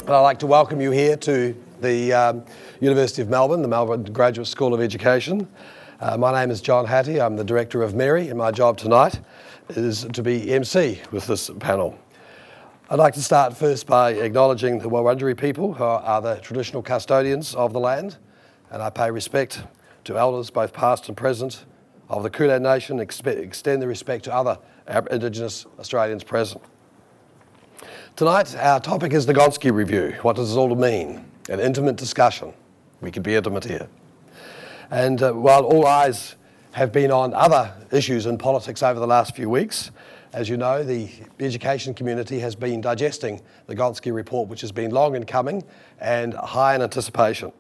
But I'd like to welcome you here to the University of Melbourne, the Melbourne Graduate School of Education. My name is John Hattie. I'm the Director of MERI, and my job tonight is to be MC with this panel. I'd like to start first by acknowledging the Wurundjeri people, who are the traditional custodians of the land, and I pay respect to elders, both past and present, of the Kulin Nation, extend the respect to other Indigenous Australians present. Tonight, our topic is the Gonski Review. What does it all mean? An intimate discussion. We can be intimate here. And while all eyes have been on other issues in politics over the last few weeks, as you know, the education community has been digesting the Gonski report, which has been long in coming and high in anticipation.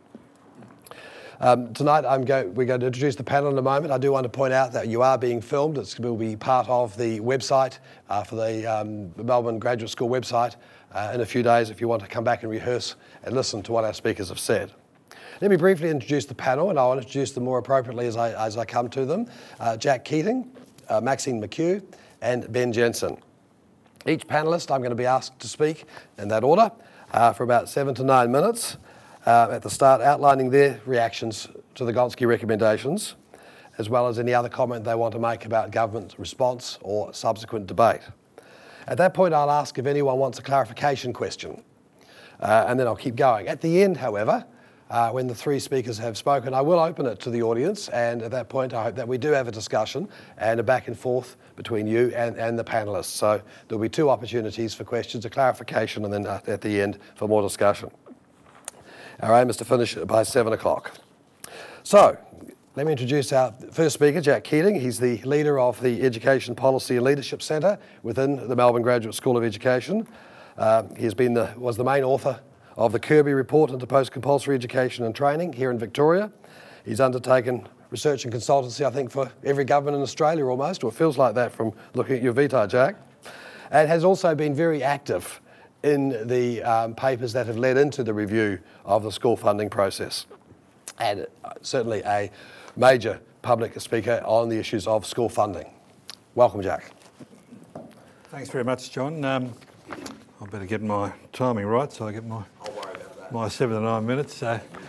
Tonight, we're going to introduce the panel in a moment. I do want to point out that you are being filmed. It will be part of the website for the Melbourne Graduate School website in a few days if you want to come back and rehearse and listen to what our speakers have said. Let me briefly introduce the panel, and I'll introduce them more appropriately as I come to them. Jack Keating, Maxine McHugh, and Ben Jensen. Each panellist I'm going to be asked to speak in that order for about 7 to 9 minutes. At the start, outlining their reactions to the Gonski recommendations, as well as any other comment they want to make about government response or subsequent debate. At that point, I'll ask if anyone wants a clarification question, and then I'll keep going. At the end, however, when the three speakers have spoken, I will open it to the audience, and at that point, I hope that we do have a discussion and a back and forth between you and the panellists. So there'll be 2 opportunities for questions, a clarification, and then at the end for more discussion. Our aim is to finish by 7 o'clock. So, let me introduce our first speaker, Jack Keating. He's the leader of the Education Policy and Leadership Centre within the Melbourne Graduate School of Education. He was the main author of the Kirby Report into Post-Compulsory Education and Training here in Victoria. He's undertaken research and consultancy, I think, for every government in Australia almost, or it feels like that from looking at your vitae, Jack, and has also been very active in the papers that have led into the review of the school funding process, and certainly a major public speaker on the issues of school funding. Welcome, Jack. Thanks very much, John. I better get my timing right so I get my 7 to 9 minutes.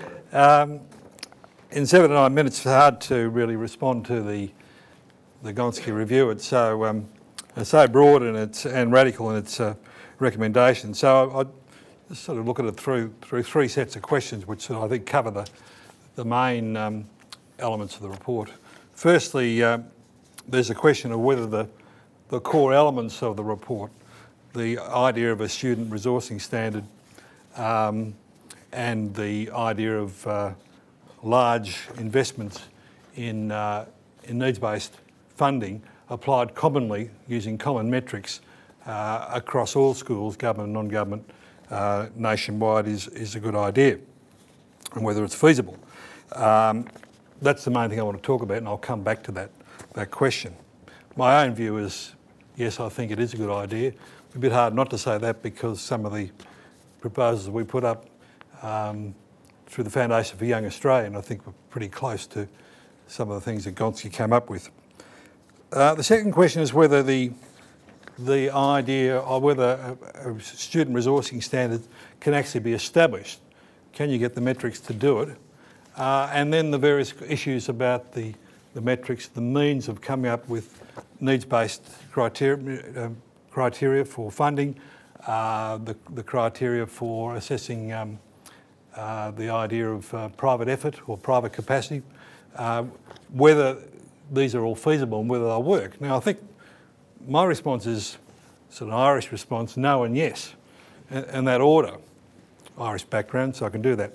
In 7 to 9 minutes, it's hard to really respond to the Gonski review. It's so broad and radical in its recommendations. So I just sort of look at it through 3 sets of questions, which I think cover the main elements of the report. Firstly, there's a question of whether the core elements of the report, the idea of a student resourcing standard and the idea of large investments in needs-based funding applied commonly using common metrics across all schools, government and non-government, nationwide is a good idea, and whether it's feasible. That's the main thing I want to talk about, and I'll come back to that question. My own view is, yes, I think it is a good idea. It's a bit hard not to say that because some of the proposals we put up through the Foundation for Young Australian, I think we're pretty close to some of the things that Gonski came up with. The second question is whether the idea of whether a student resourcing standard can actually be established. Can you get the metrics to do it? And then the various issues about the metrics, the means of coming up with needs-based criteria for funding, the criteria for assessing the idea of private effort or private capacity, whether these are all feasible and whether they'll work. Now, I think my response is sort of an Irish response, no and yes, in that order. Irish background, so I can do that.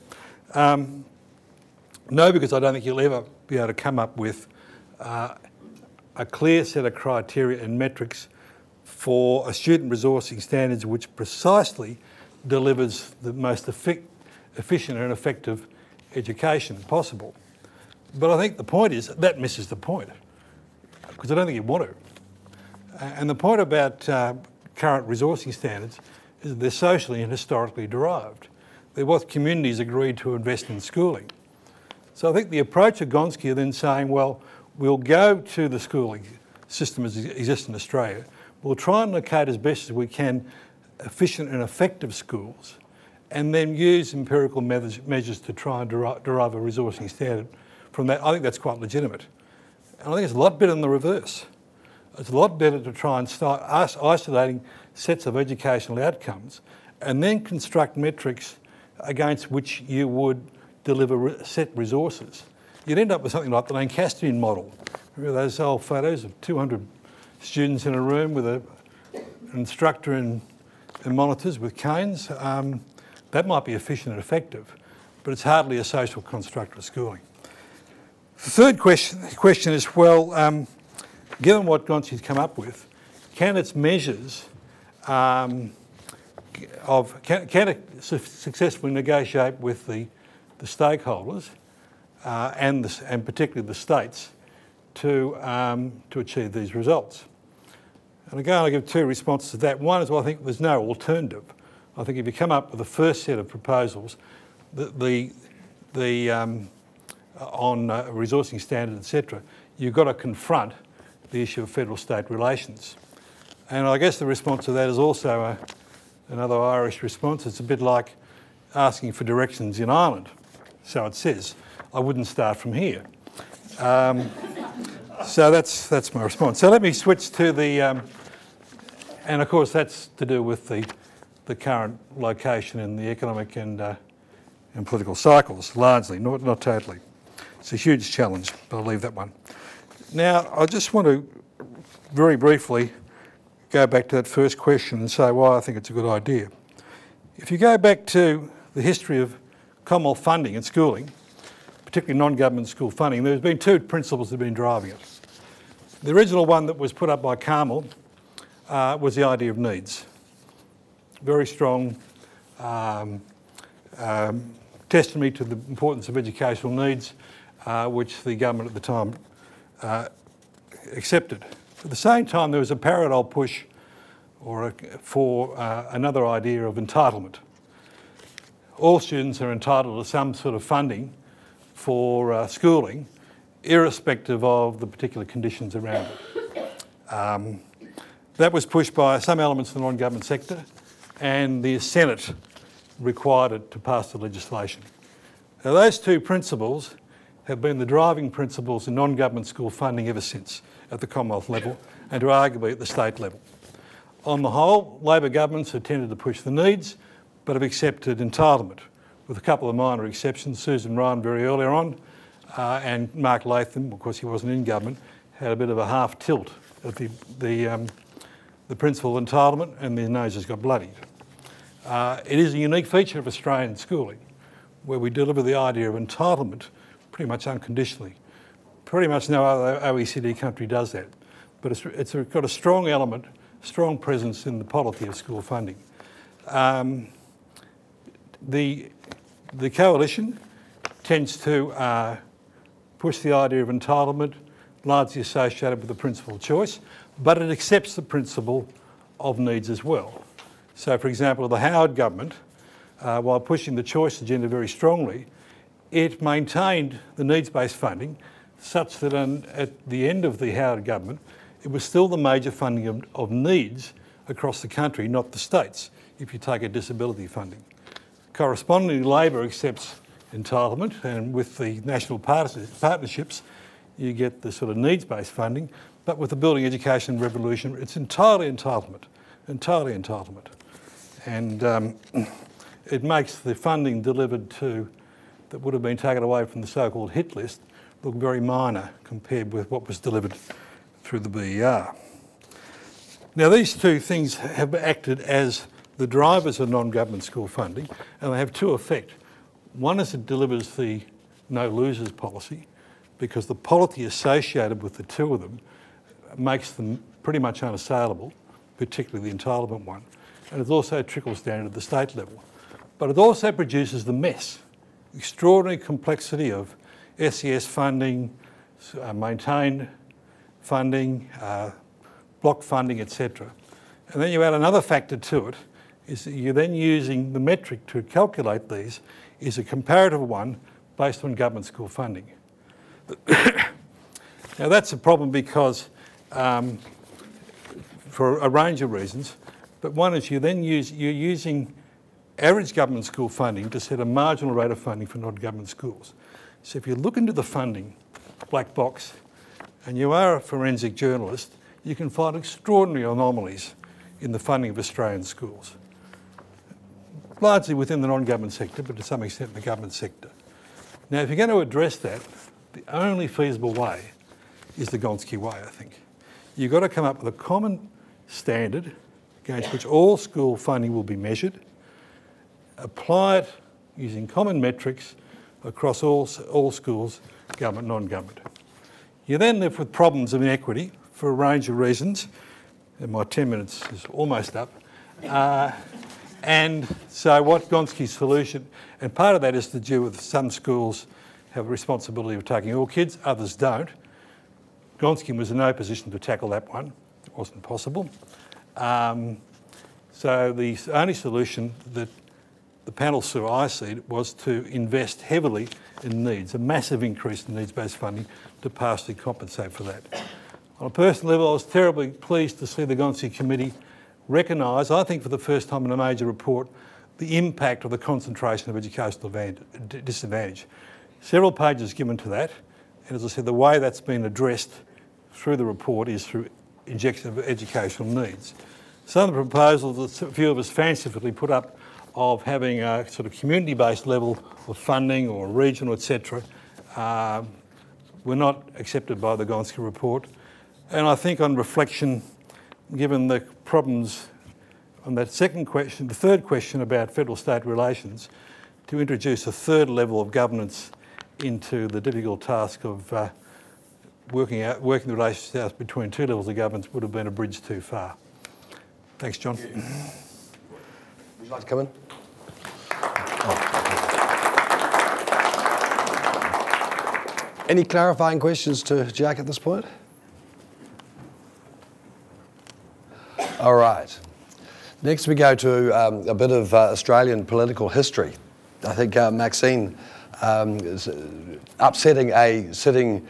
No, because I don't think you'll ever be able to come up with a clear set of criteria and metrics for a student resourcing standards which precisely delivers the most efficient and effective education possible. But I think the point is that misses the point, because I don't think you want to. And the point about current resourcing standards is that they're socially and historically derived. They're what communities agreed to invest in schooling. So I think the approach of Gonski are then saying, well, we'll go to the schooling system as it exists in Australia. We'll try and locate as best as we can efficient and effective schools and then use empirical measures to try and derive a resourcing standard from that. I think that's quite legitimate. And I think it's a lot better than the reverse. It's a lot better to try and start isolating sets of educational outcomes and then construct metrics against which you would deliver set resources. You'd end up with something like the Lancastrian model. Remember those old photos of 200 students in a room with an instructor and monitors with canes? That might be efficient and effective, but it's hardly a social construct of schooling. The third question is, well, given what Gonski's come up with, can its measures can it successfully negotiate with the stakeholders and particularly the states to achieve these results? And again, I'll give two responses to that. One is, well, I think there's no alternative. I think if you come up with the first set of proposals, on resourcing standard, etc., you've got to confront the issue of federal-state relations. And I guess the response to that is also another Irish response. It's a bit like asking for directions in Ireland. So it says, I wouldn't start from here. So that's my response. So let me switch to the, and of course that's to do with the current location in the economic and political cycles, largely, not totally. It's a huge challenge, but I'll leave that one. Now, I just want to very briefly go back to that first question and say why I think it's a good idea. If you go back to the history of Commonwealth funding and schooling, particularly non-government school funding, there's been two principles that have been driving it. The original one that was put up by Carmel was the idea of needs. Very strong testimony to the importance of educational needs, which the government at the time accepted. At the same time, there was a parallel push for another idea of entitlement. All students are entitled to some sort of funding for schooling, irrespective of the particular conditions around it. That was pushed by some elements of the non-government sector, and the Senate required it to pass the legislation. Now, those two principles have been the driving principles in non-government school funding ever since, at the Commonwealth level and to arguably at the state level. On the whole, Labor governments have tended to push the needs, but have accepted entitlement, with a couple of minor exceptions. Susan Ryan very earlier on, and Mark Latham, of course he wasn't in government, had a bit of a half tilt at the principle of entitlement, and their noses got bloodied. It is a unique feature of Australian schooling, where we deliver the idea of entitlement pretty much unconditionally. Pretty much no other OECD country does that, but it's got a strong element, strong presence in the polity of school funding. The coalition tends to push the idea of entitlement, largely associated with the principle of choice, but it accepts the principle of needs as well. So, for example, the Howard government, while pushing the choice agenda very strongly, it maintained the needs-based funding such that at the end of the Howard government, it was still the major funding of needs across the country, not the states, if you take a disability funding. Correspondingly, Labor accepts entitlement, and with the national partnerships, you get the sort of needs-based funding, but with the Building Education Revolution, it's entirely entitlement. And it makes the funding delivered that would have been taken away from the so-called hit list look very minor compared with what was delivered through the BER. Now, these two things have acted as the drivers of non-government school funding, and they have two effects. One is it delivers the no losers policy, because the polity associated with the two of them makes them pretty much unassailable, particularly the entitlement one. And it also trickles down at the state level. But it also produces the mess, extraordinary complexity of SES funding, maintained funding, block funding, etc. And then you add another factor to it, is that you're then using the metric to calculate these is a comparative one based on government school funding. Now that's a problem because, for a range of reasons, but one is you're using average government school funding to set a marginal rate of funding for non-government schools. So if you look into the funding black box and you are a forensic journalist, you can find extraordinary anomalies in the funding of Australian schools, largely within the non-government sector, but to some extent in the government sector. Now, if you're going to address that, the only feasible way is the Gonski way, I think. You've got to come up with a common standard against which all school funding will be measured, apply it using common metrics across all schools, government, non-government. You then live with problems of inequity for a range of reasons, and my 10 minutes is almost up. And so what Gonski's solution, and part of that is to do with some schools have a responsibility of taking all kids, others don't. Gonski was in no position to tackle that one. It wasn't possible. So the only solution that the panel saw I see was to invest heavily in needs, a massive increase in needs-based funding to partially compensate for that. On a personal level, I was terribly pleased to see the Gonski Committee recognise, I think for the first time in a major report, the impact of the concentration of educational disadvantage. Several pages given to that, and as I said, the way that's been addressed through the report is through injection of educational needs. Some of the proposals that a few of us fancifully put up of having a sort of community-based level of funding or regional, etc., were not accepted by the Gonski report. And I think on reflection, given the problems on that second question, the third question about federal-state relations, to introduce a third level of governance into the difficult task of working the relationship out between two levels of governance would have been a bridge too far. Thanks, John. Would you like to come in? Any clarifying questions to Jack at this point? All right. Next we go to a bit of Australian political history. I think Maxine is upsetting a sitting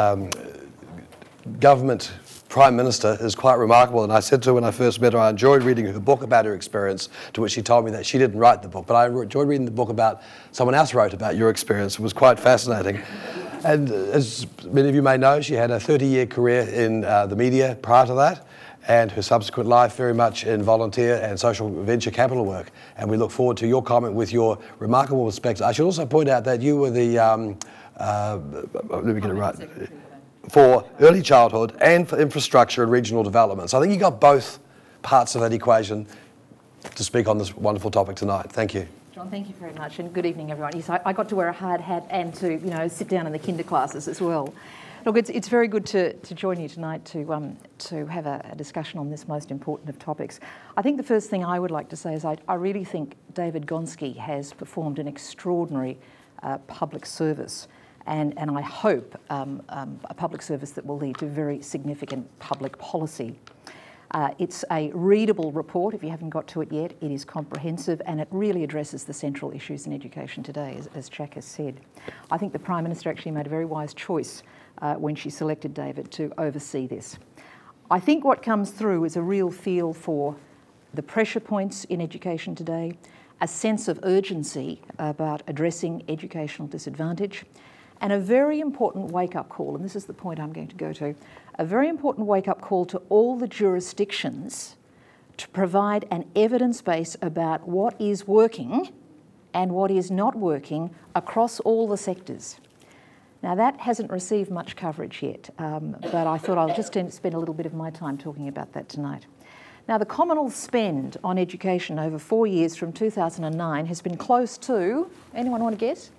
government Prime Minister is quite remarkable, and I said to her when I first met her, I enjoyed reading her book about her experience, to which she told me that she didn't write the book, but I enjoyed reading the book about someone else wrote about your experience. It was quite fascinating. And as many of you may know, she had a 30-year career in the media prior to that, and her subsequent life very much in volunteer and social venture capital work. And we look forward to your comment with your remarkable perspective. I should also point out that you were the, let me get it right, for early childhood and for infrastructure and regional development. So I think you got both parts of that equation to speak on this wonderful topic tonight. Thank you. John, thank you very much, and good evening, everyone. Yes, I got to wear a hard hat and to, sit down in the kinder classes as well. Look, it's very good to join you tonight to have a discussion on this most important of topics. I think the first thing I would like to say is I really think David Gonski has performed an extraordinary public service, and I hope a public service that will lead to very significant public policy. It's a readable report. If you haven't got to it yet, it is comprehensive and it really addresses the central issues in education today, as Jack has said. I think the Prime Minister actually made a very wise choice when she selected David to oversee this. I think what comes through is a real feel for the pressure points in education today, a sense of urgency about addressing educational disadvantage, and a very important wake-up call, and this is the point I'm going to go to, a very important wake-up call to all the jurisdictions to provide an evidence base about what is working and what is not working across all the sectors. Now that hasn't received much coverage yet, but I thought I'll just spend a little bit of my time talking about that tonight. Now the Commonwealth spend on education over 4 years from 2009 has been close to, anyone want to guess?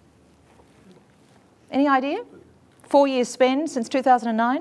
Any idea? 4 years spend since 2009?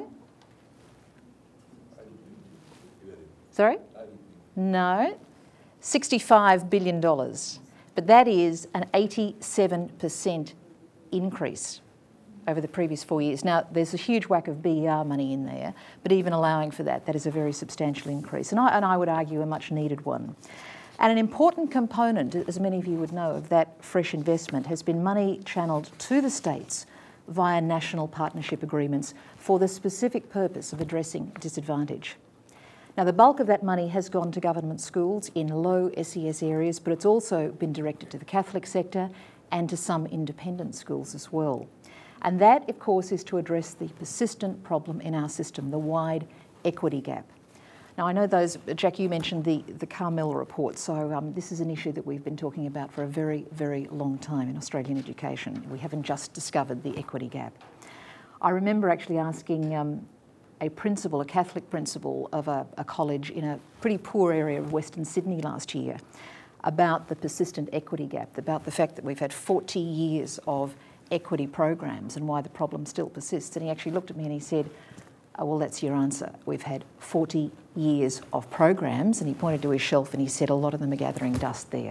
Sorry? No, $65 billion. But that is an 87% increase over the previous 4 years. Now, there's a huge whack of BER money in there, but even allowing for that, that is a very substantial increase, and I would argue a much needed one. And an important component, as many of you would know, of that fresh investment has been money channelled to the states via national partnership agreements for the specific purpose of addressing disadvantage. Now, the bulk of that money has gone to government schools in low SES areas, but it's also been directed to the Catholic sector and to some independent schools as well. And that, of course, is to address the persistent problem in our system, the wide equity gap. Now, I know Jack, you mentioned the Carmel report, so this is an issue that we've been talking about for a very, very long time in Australian education. We haven't just discovered the equity gap. I remember actually asking a principal, a Catholic principal of a college in a pretty poor area of Western Sydney last year about the persistent equity gap, about the fact that we've had 40 years of equity programs and why the problem still persists. And he actually looked at me and he said, "Oh, well, that's your answer. We've had 40 years of programs," and he pointed to his shelf and he said, "A lot of them are gathering dust there."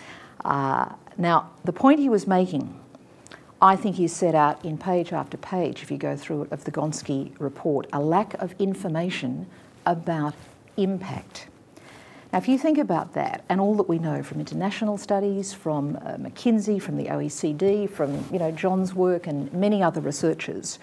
Now, the point he was making, I think is set out in page after page, if you go through it, of the Gonski report, a lack of information about impact. Now, if you think about that and all that we know from international studies, from McKinsey, from the OECD, from John's work and many other researchers,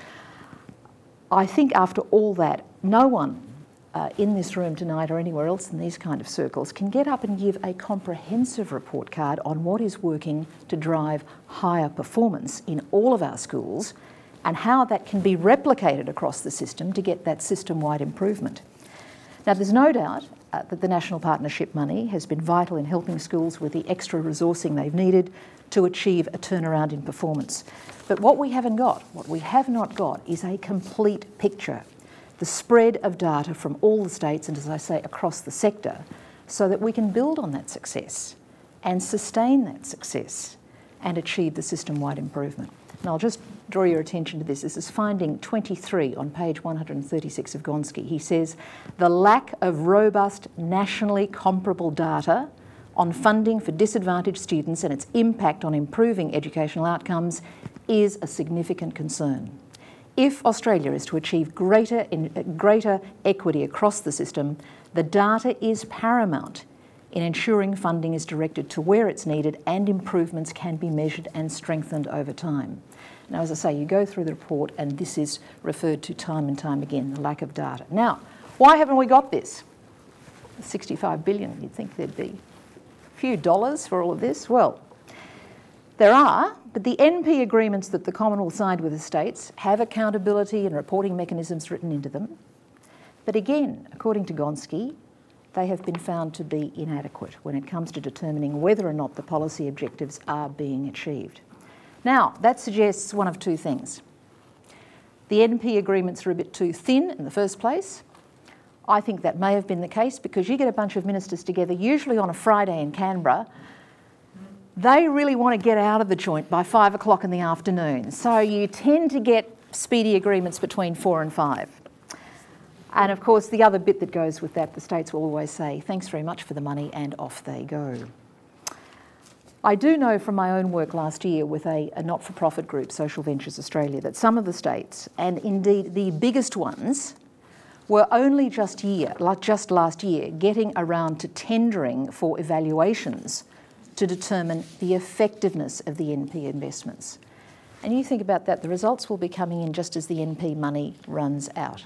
I think after all that, no one in this room tonight or anywhere else in these kind of circles can get up and give a comprehensive report card on what is working to drive higher performance in all of our schools and how that can be replicated across the system to get that system-wide improvement. Now, there's no doubt that the National Partnership money has been vital in helping schools with the extra resourcing they've needed to achieve a turnaround in performance. But what we have not got is a complete picture, the spread of data from all the states and, as I say, across the sector, so that we can build on that success and sustain that success and achieve the system-wide improvement. And I'll just draw your attention to this. This is finding 23 on page 136 of Gonski. He says, "The lack of robust, nationally comparable data on funding for disadvantaged students and its impact on improving educational outcomes is a significant concern. If Australia is to achieve greater equity across the system, the data is paramount in ensuring funding is directed to where it's needed and improvements can be measured and strengthened over time." Now, as I say, you go through the report and this is referred to time and time again, the lack of data. Now, why haven't we got this? 65 billion, you'd think there'd be a few dollars for all of this. Well, there are, but the NP agreements that the Commonwealth signed with the states have accountability and reporting mechanisms written into them. But again, according to Gonski, they have been found to be inadequate when it comes to determining whether or not the policy objectives are being achieved. Now, that suggests one of two things. The NP agreements are a bit too thin in the first place. I think that may have been the case because you get a bunch of ministers together, usually on a Friday in Canberra. They really want to get out of the joint by 5 o'clock in the afternoon. So you tend to get speedy agreements between 4 and 5. And of course, the other bit that goes with that, the states will always say, "Thanks very much for the money," and off they go. I do know from my own work last year with a not-for-profit group, Social Ventures Australia, that some of the states, and indeed the biggest ones, were only just last year getting around to tendering for evaluations to determine the effectiveness of the NP investments. And you think about that, the results will be coming in just as the NP money runs out.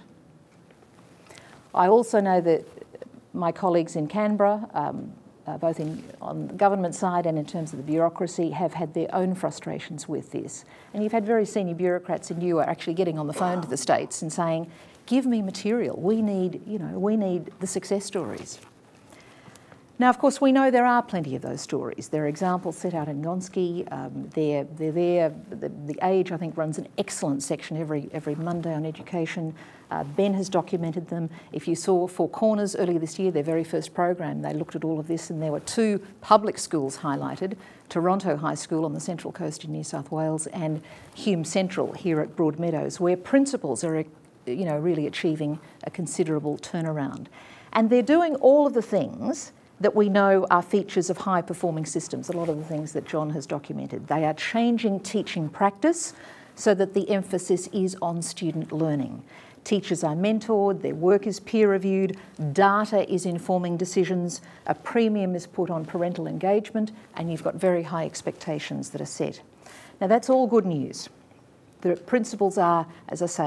I also know that my colleagues in Canberra, both on the government side and in terms of the bureaucracy, have had their own frustrations with this. And you've had very senior bureaucrats in you are actually getting on the phone to the states and saying, "Give me material. We need the success stories." Now, of course, we know there are plenty of those stories. There are examples set out in Gonski. They're there. The Age, I think, runs an excellent section every Monday on education. Ben has documented them. If you saw Four Corners earlier this year, their very first program, they looked at all of this, and there were 2 public schools highlighted, Toronto High School on the Central Coast in New South Wales and Hume Central here at Broadmeadows, where principals are really achieving a considerable turnaround. And they're doing all of the things that we know are features of high-performing systems, a lot of the things that John has documented. They are changing teaching practice so that the emphasis is on student learning. Teachers are mentored, their work is peer-reviewed, data is informing decisions, a premium is put on parental engagement, and you've got very high expectations that are set. Now, that's all good news. The principals are, as I say,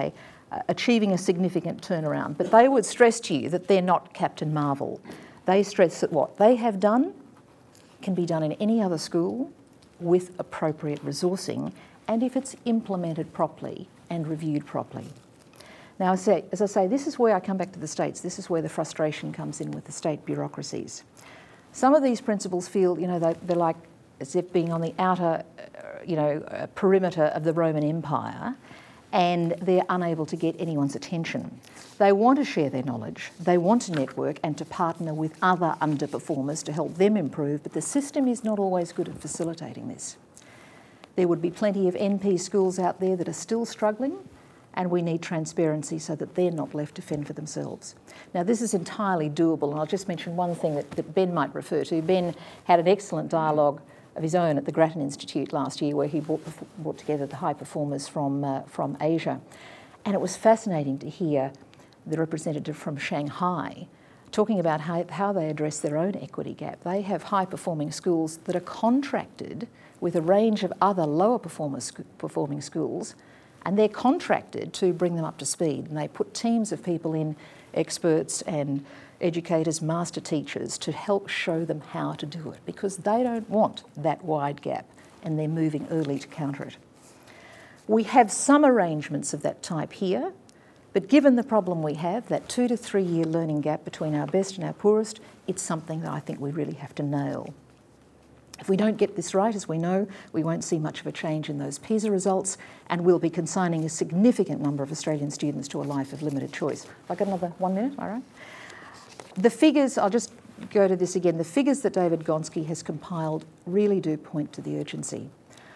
achieving a significant turnaround. But they would stress to you that they're not Captain Marvel. They stress that what they have done can be done in any other school with appropriate resourcing and if it's implemented properly and reviewed properly. Now, as I say, this is where I come back to the states. This is where the frustration comes in with the state bureaucracies. Some of these principals feel, they're like as if being on the outer, perimeter of the Roman Empire, and they're unable to get anyone's attention. They want to share their knowledge, they want to network and to partner with other underperformers to help them improve, but the system is not always good at facilitating this. There would be plenty of NP schools out there that are still struggling, and we need transparency so that they're not left to fend for themselves. Now, this is entirely doable, and I'll just mention one thing that Ben might refer to. Ben had an excellent dialogue of his own at the Grattan Institute last year, where he brought together the high performers from Asia. And it was fascinating to hear the representative from Shanghai talking about how they address their own equity gap. They have high-performing schools that are contracted with a range of other lower performing schools, and they're contracted to bring them up to speed. And they put teams of people in, experts and educators, master teachers, to help show them how to do it, because they don't want that wide gap, and they're moving early to counter it. We have some arrangements of that type here, but given the problem we have, that 2 to 3 year learning gap between our best and our poorest, it's something that I think we really have to nail. If we don't get this right, as we know, we won't see much of a change in those PISA results, and we'll be consigning a significant number of Australian students to a life of limited choice. I've got another 1 minute, all right? The figures, I'll just go to this again, the figures that David Gonski has compiled really do point to the urgency.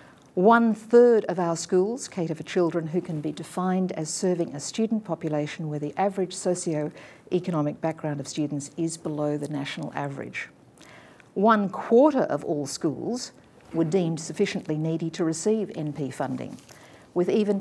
1/3 of our schools cater for children who can be defined as serving a student population where the average socio-economic background of students is below the national average. 1/4 of all schools were deemed sufficiently needy to receive NP funding, with even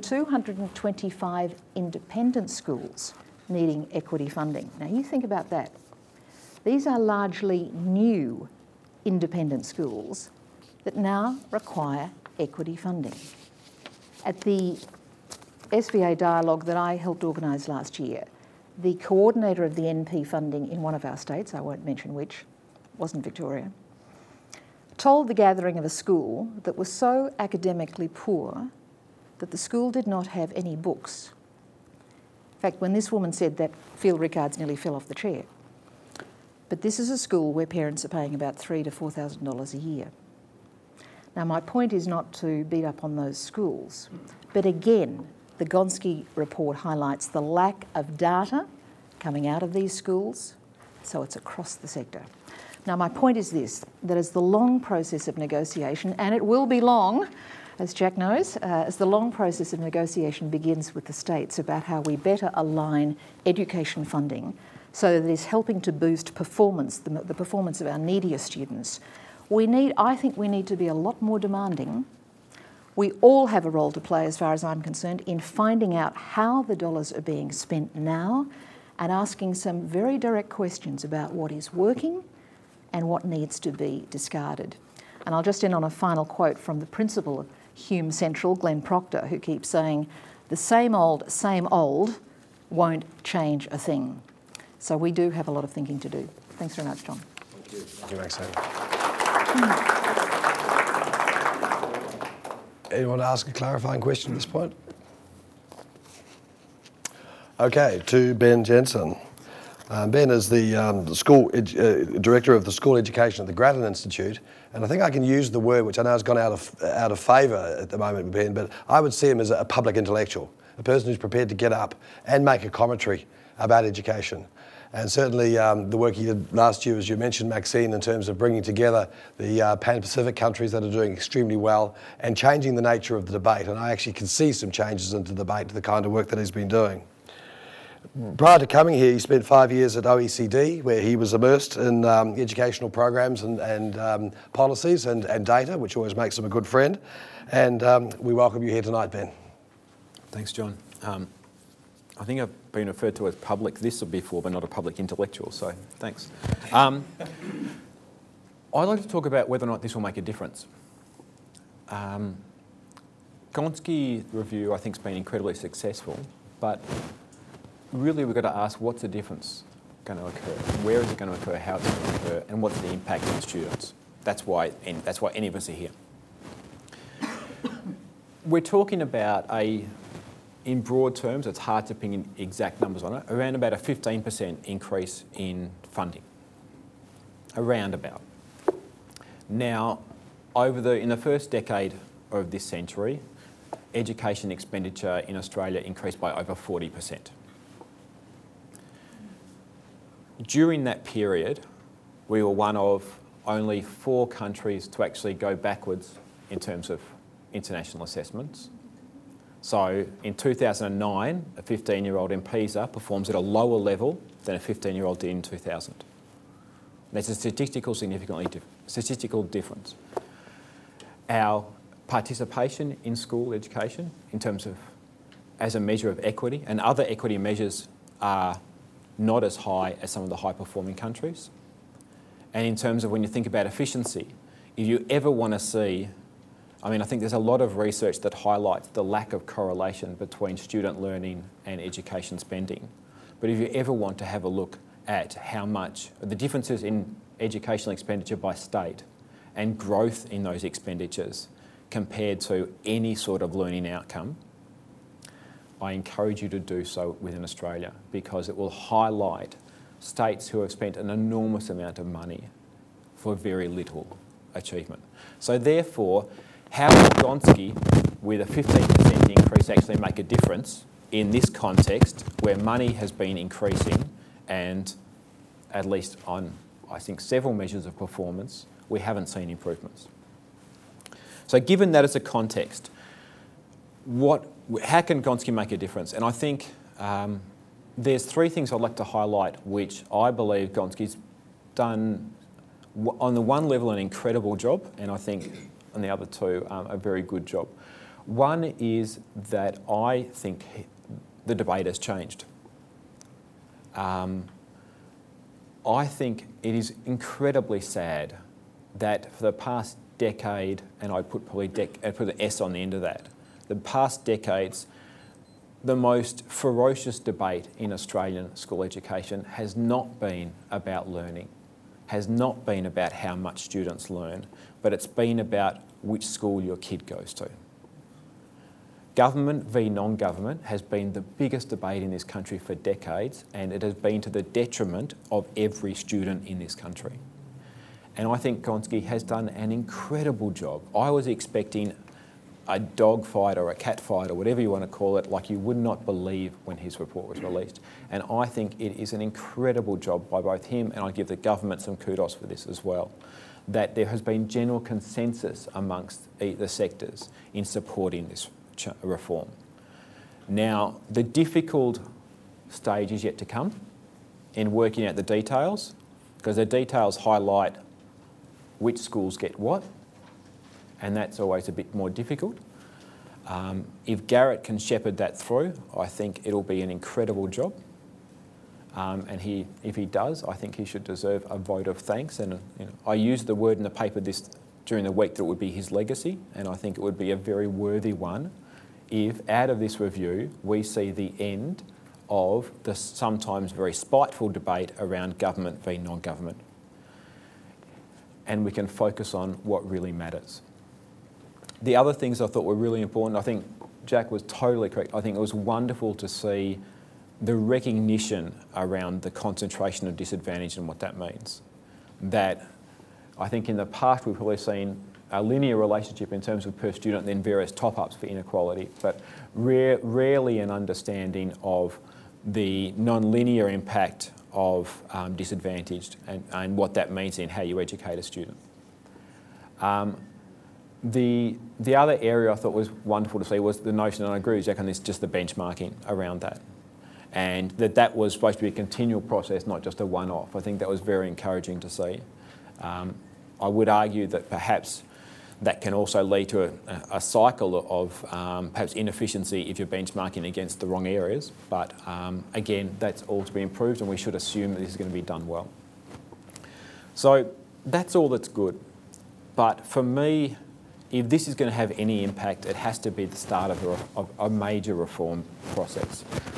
225 independent schools needing equity funding. Now, you think about that. These are largely new independent schools that now require equity funding. At the SVA dialogue that I helped organise last year, the coordinator of the NP funding in one of our states, I won't mention which, wasn't Victoria, told the gathering of a school that was so academically poor that the school did not have any books. In fact, when this woman said that, Phil Rickards nearly fell off the chair. But this is a school where parents are paying about $3,000 to $4,000 a year. Now, my point is not to beat up on those schools, but again, the Gonski report highlights the lack of data coming out of these schools, so it's across the sector. Now, my point is this, that as the long process of negotiation, and it will be long, as Jack knows, as the long process of negotiation begins with the states about how we better align education funding so that it is helping to boost performance, the performance of our needier students, I think we need to be a lot more demanding. We all have a role to play, as far as I'm concerned, in finding out how the dollars are being spent now and asking some very direct questions about what is working and what needs to be discarded. And I'll just end on a final quote from the principal of Hume Central, Glenn Proctor, who keeps saying, "The same old won't change a thing." So we do have a lot of thinking to do. Thanks very much, John. Thank you, Maxine. Anyone ask a clarifying question at this point? Okay, to Ben Jensen. Ben is the school director of the school education at the Grattan Institute, and I think I can use the word, which I know has gone out of favour at the moment, Ben, but I would see him as a public intellectual, a person who's prepared to get up and make a commentary about education. And certainly the work he did last year, as you mentioned, Maxine, in terms of bringing together the Pan-Pacific countries that are doing extremely well and changing the nature of the debate. And I actually can see some changes into the debate, the kind of work that he's been doing. Prior to coming here, he spent 5 years at OECD, where he was immersed in educational programs and policies and data, which always makes him a good friend. And we welcome you here tonight, Ben. Thanks, John. I think I've been referred to as public this before, but not a public intellectual, so thanks. I'd like to talk about whether or not this will make a difference. Gonski review, I think, has been incredibly successful, but really we've got to ask, what's the difference going to occur? Where is it going to occur? How it's going to occur? And what's the impact on students? That's why any of us are here. We're talking about in broad terms, it's hard to pin exact numbers on it, around about a 15% increase in funding. Around about. Now, in the first decade of this century, education expenditure in Australia increased by over 40%. During that period, we were one of only 4 countries to actually go backwards in terms of international assessments. So in 2009, a 15-year-old in PISA performs at a lower level than a 15-year-old did in 2000. There's a statistical difference. Our participation in school education in terms of as a measure of equity, and other equity measures are not as high as some of the high-performing countries. And in terms of when you think about efficiency, if you ever want to see, I think there's a lot of research that highlights the lack of correlation between student learning and education spending. But if you ever want to have a look at how much the differences in educational expenditure by state and growth in those expenditures compared to any sort of learning outcome, I encourage you to do so within Australia, because it will highlight states who have spent an enormous amount of money for very little achievement. So therefore, how will Gonski, with a 15% increase, actually make a difference in this context where money has been increasing and, at least on, I think, several measures of performance, we haven't seen improvements? So given that as a context, how can Gonski make a difference? And I think there's 3 things I'd like to highlight which I believe Gonski's done, on the one level, an incredible job, and I think on the other 2, a very good job. One is that I think the debate has changed. I think it is incredibly sad that for the past decade, and I'd put an S on the end of that, the past decades, the most ferocious debate in Australian school education has not been about learning, has not been about how much students learn, but it's been about which school your kid goes to. Government v non-government has been the biggest debate in this country for decades, and it has been to the detriment of every student in this country. And I think Gonski has done an incredible job. I was expecting a dog fight or a cat fight or whatever you want to call it, like you would not believe when his report was released. And I think it is an incredible job by both him, and I give the government some kudos for this as well, that there has been general consensus amongst the sectors in supporting this reform. Now, the difficult stage is yet to come in working out the details, because the details highlight which schools get what, and that's always a bit more difficult. If Garrett can shepherd that through, I think it'll be an incredible job. And if he does, I think he should deserve a vote of thanks. And I used the word in the paper during the week that it would be his legacy, and I think it would be a very worthy one if, out of this review, we see the end of the sometimes very spiteful debate around government v non-government, and we can focus on what really matters. The other things I thought were really important, I think Jack was totally correct. I think it was wonderful to see the recognition around the concentration of disadvantage and what that means. That I think in the past we've probably seen a linear relationship in terms of per student and then various top-ups for inequality, but rarely an understanding of the non-linear impact of disadvantaged and what that means in how you educate a student. The other area I thought was wonderful to see was the notion, and I agree with Jack on this, just the benchmarking around that. And that was supposed to be a continual process, not just a one-off. I think that was very encouraging to see. I would argue that perhaps that can also lead to a cycle of perhaps inefficiency if you're benchmarking against the wrong areas. But again, that's all to be improved, and we should assume that this is going to be done well. So that's all that's good. But for me, if this is going to have any impact, it has to be the start of a major reform process.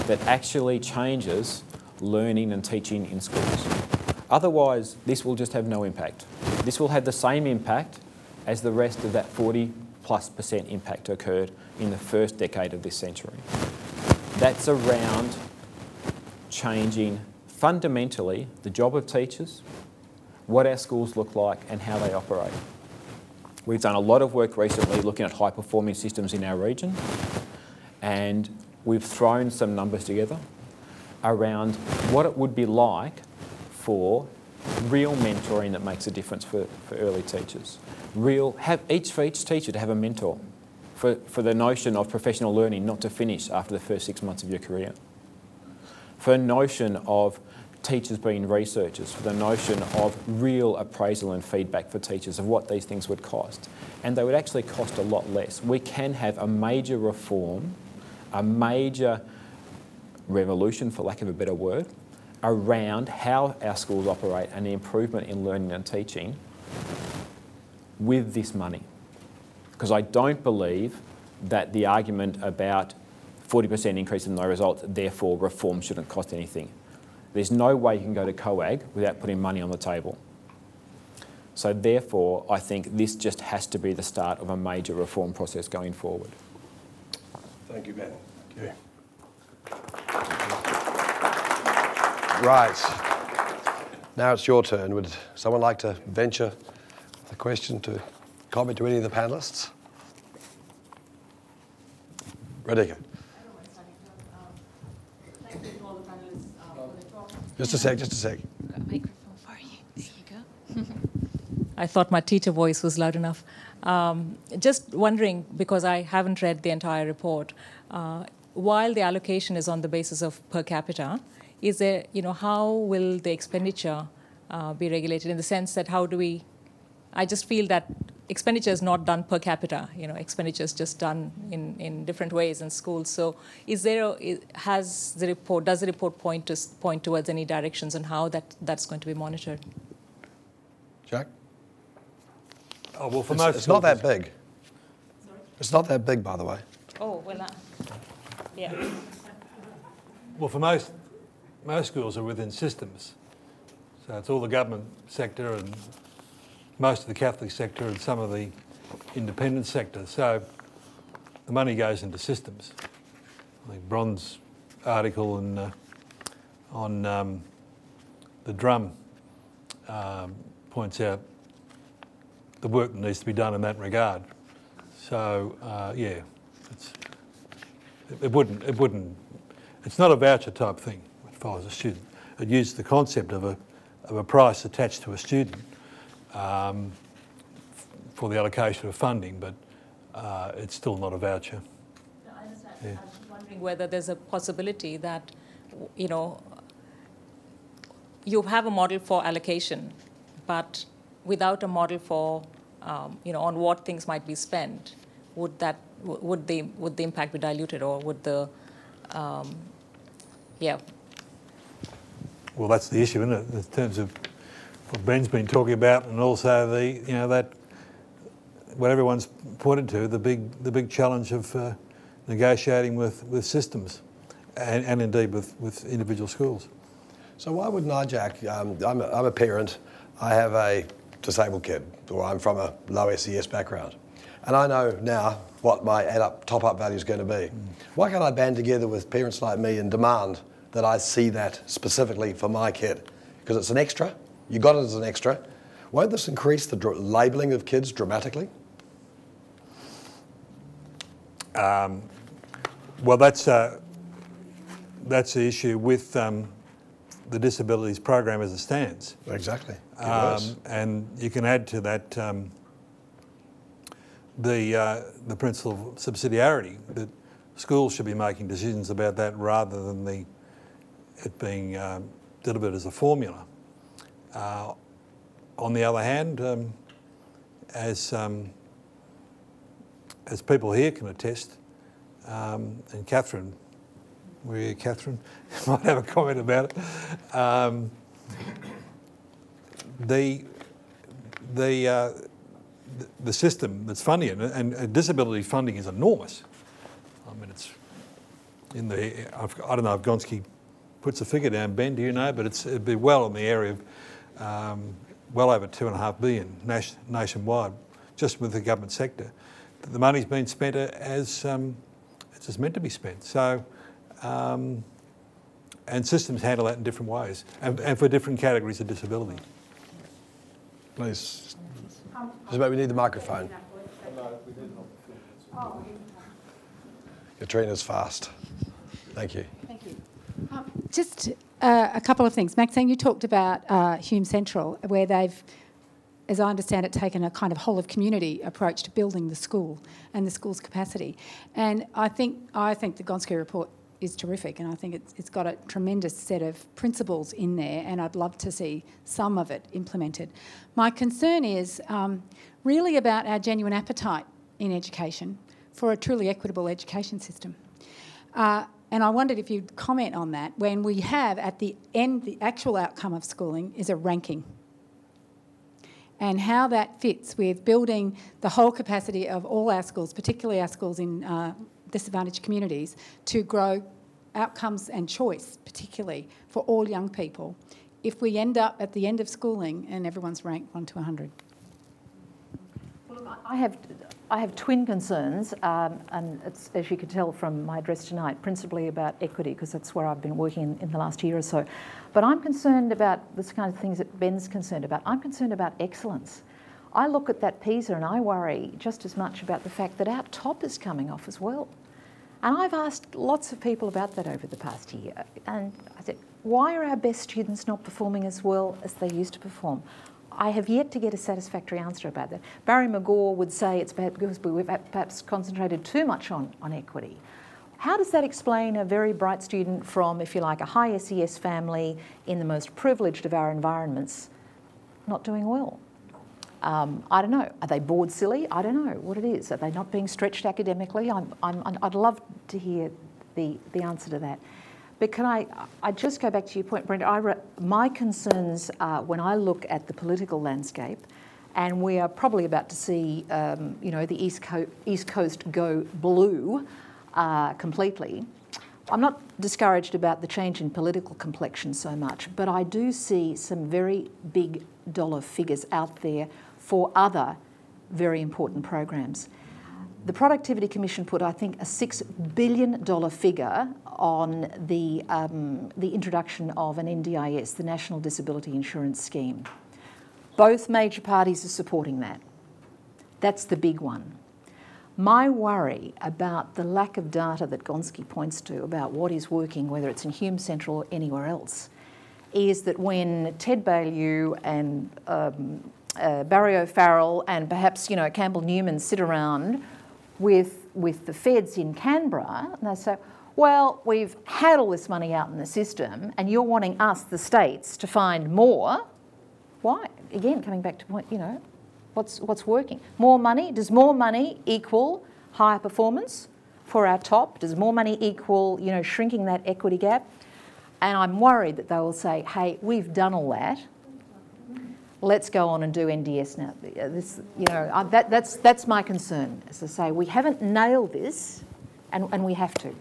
that actually changes learning and teaching in schools. Otherwise, this will just have no impact. This will have the same impact as the rest of that 40+% impact occurred in the first decade of this century. That's around changing fundamentally the job of teachers, what our schools look like and how they operate. We've done a lot of work recently looking at high-performing systems in our region, and we've thrown some numbers together around what it would be like for real mentoring that makes a difference for early teachers. For each teacher to have a mentor, for the notion of professional learning not to finish after the first 6 months of your career, for a notion of teachers being researchers, for the notion of real appraisal and feedback for teachers of what these things would cost. And they would actually cost a lot less. We can have a major reform, a major revolution, for lack of a better word, around how our schools operate and the improvement in learning and teaching with this money. Because I don't believe that the argument about 40% increase in no results, therefore reform shouldn't cost anything. There's no way you can go to COAG without putting money on the table. So therefore, I think this just has to be the start of a major reform process going forward. Thank you, Ben. Thank you. Right. Now it's your turn. Would someone like to venture the question to comment to any of the panellists? Radhika. Just a sec. Microphone for you. There you go. I thought my teacher voice was loud enough. Just wondering, because I haven't read the entire report, while the allocation is on the basis of per capita, is there, how will the expenditure be regulated in the sense that I just feel that expenditure is not done per capita, expenditure is just done in different ways in schools. So does the report point towards any directions on how that's going to be monitored? Jack? Oh, well, for most it's not that schools- big. Sorry? It's not that big, by the way. Oh, well, yeah. Well, for most schools are within systems. So it's all the government sector and most of the Catholic sector and some of the independent sector. So the money goes into systems. I think Bron's article on the drum points out the work that needs to be done in that regard. So it's not a voucher type thing that follows a student. It uses the concept of a price attached to a student for the allocation of funding, but it's still not a voucher. No, I understand. Yeah. I'm just wondering whether there's a possibility that, you have a model for allocation, but without a model for, on what things might be spent, would the impact be diluted, or would the, Well, that's the issue, isn't it, in terms of what Ben's been talking about, and also that what everyone's pointed to, the big challenge of negotiating with systems, and indeed with individual schools. So why wouldn't I, Jack? I'm a parent. I have a disabled kid, or I'm from a low SES background, and I know now what my top-up value is going to be. Why can't I band together with parents like me and demand that I see that specifically for my kid? Because it's an extra. You got it as an extra. Won't this increase the labelling of kids dramatically? Well, that's the issue with the disabilities program as it stands. Exactly. And you can add to that the principle of subsidiarity, that schools should be making decisions about that rather than it being delivered as a formula. On the other hand, as people here can attest, and Catherine, Catherine might have a comment about it. The system that's funding it, and disability funding is enormous. I mean, I don't know if Gonski puts a figure down, Ben, do you know? But it'd be well in the area of well over $2.5 billion nationwide, just with the government sector. The money's been spent as it's meant to be spent. So, and systems handle that in different ways, and for different categories of disability. Please. Isabel, we need the microphone. Katrina's fast. Thank you. Thank you. Just a couple of things. Maxine, you talked about Hume Central, where they've, as I understand it, taken a kind of whole of community approach to building the school and the school's capacity. And I think the Gonski report is terrific, and I think it's got a tremendous set of principles in there, and I'd love to see some of it implemented. My concern is really about our genuine appetite in education for a truly equitable education system. And I wondered if you'd comment on that when we have at the end, the actual outcome of schooling is a ranking, and how that fits with building the whole capacity of all our schools, particularly our schools in disadvantaged communities, to grow outcomes and choice, particularly for all young people, if we end up at the end of schooling and everyone's ranked 1 to 100. Well, I have twin concerns, and it's, as you could tell from my address tonight, principally about equity, because that's where I've been working in the last year or so. But I'm concerned about this kind of things that Ben's concerned about. I'm concerned about excellence. I look at that PISA and I worry just as much about the fact that our top is coming off as well. And I've asked lots of people about that over the past year. And I said, why are our best students not performing as well as they used to perform? I have yet to get a satisfactory answer about that. Barry McGaw would say it's because we've perhaps concentrated too much on equity. How does that explain a very bright student from, if you like, a high SES family in the most privileged of our environments not doing well? I don't know. Are they bored silly? I don't know what it is. Are they not being stretched academically? I'd love to hear the answer to that. But can I just go back to your point, Brenda? My concerns when I look at the political landscape, and we are probably about to see, the East Coast go blue completely. I'm not discouraged about the change in political complexion so much, but I do see some very big dollar figures out there for other very important programs. The Productivity Commission put, I think, a $6 billion figure on the introduction of an NDIS, the National Disability Insurance Scheme. Both major parties are supporting that. That's the big one. My worry about the lack of data that Gonski points to about what is working, whether it's in Hume Central or anywhere else, is that when Ted Baillieu and Barry O'Farrell and perhaps Campbell Newman sit around with the feds in Canberra and they say, well, we've had all this money out in the system and you're wanting us, the states, to find more. Why? Again, coming back to point, what's working? More money? Does more money equal higher performance for our top? Does more money equal, shrinking that equity gap? And I'm worried that they will say, hey, we've done all that. Let's go on and do NDS now. That's my concern. As I say, we haven't nailed this, and we have to.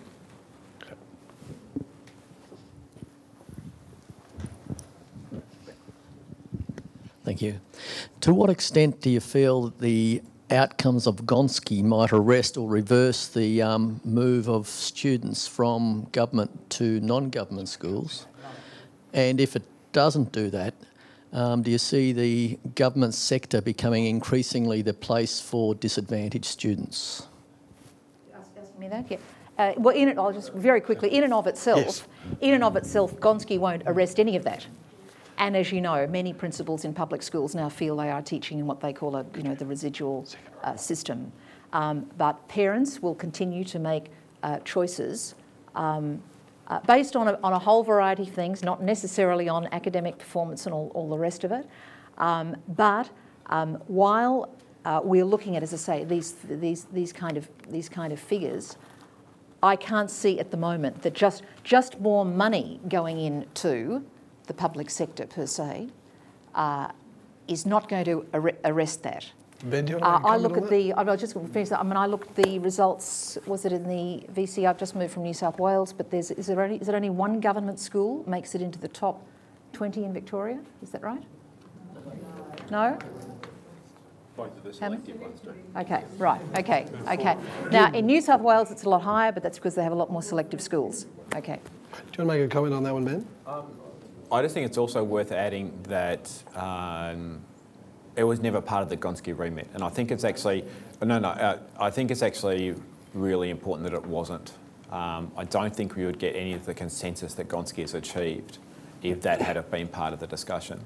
Thank you. To what extent do you feel that the outcomes of Gonski might arrest or reverse the move of students from government to non-government schools? And if it doesn't do that, do you see the government sector becoming increasingly the place for disadvantaged students? Asking me that? Yeah. Well, I'll just very quickly, in and of itself, Gonski won't arrest any of that. And as you know, many principals in public schools now feel they are teaching in what they call the residual system. But parents will continue to make choices based on a whole variety of things, not necessarily on academic performance and all the rest of it. But while we're looking at, as I say, these kind of figures, I can't see at the moment that just more money going into the public sector per se is not going to arrest that. Ben, do you want to I look at the. I was just going to finish that. I mean, I looked at the results. Was it in the VC? I've just moved from New South Wales, but is there only one government school makes it into the top 20 in Victoria? Is that right? No. Both of the selective ones do. Okay. Right. Okay. Now in New South Wales, it's a lot higher, but that's because they have a lot more selective schools. Okay. Do you want to make a comment on that one, Ben? I just think it's also worth adding that it was never part of the Gonski remit, and I think it's actually I think it's actually really important that it wasn't. I don't think we would get any of the consensus that Gonski has achieved if that had have been part of the discussion.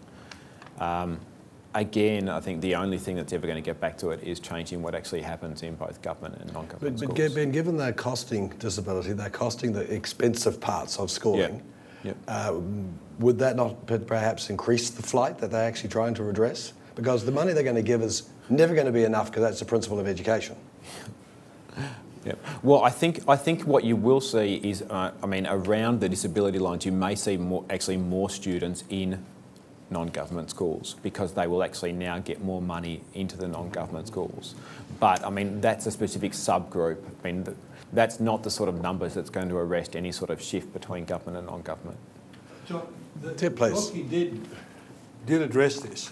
Again, I think the only thing that's ever going to get back to it is changing what actually happens in both government and non-government schools. But Ben, given they're costing disability, they're costing the expensive parts of schooling, would that not perhaps increase the flight that they're actually trying to redress? Because the money they're going to give is never going to be enough, because that's the principle of education. Yeah. Well, I think what you will see is, around the disability lines, you may see more students in non-government schools, because they will actually now get more money into the non-government schools. But that's a specific subgroup. That's not the sort of numbers that's going to arrest any sort of shift between government and non-government. John, Tip, please. Gonski did address this.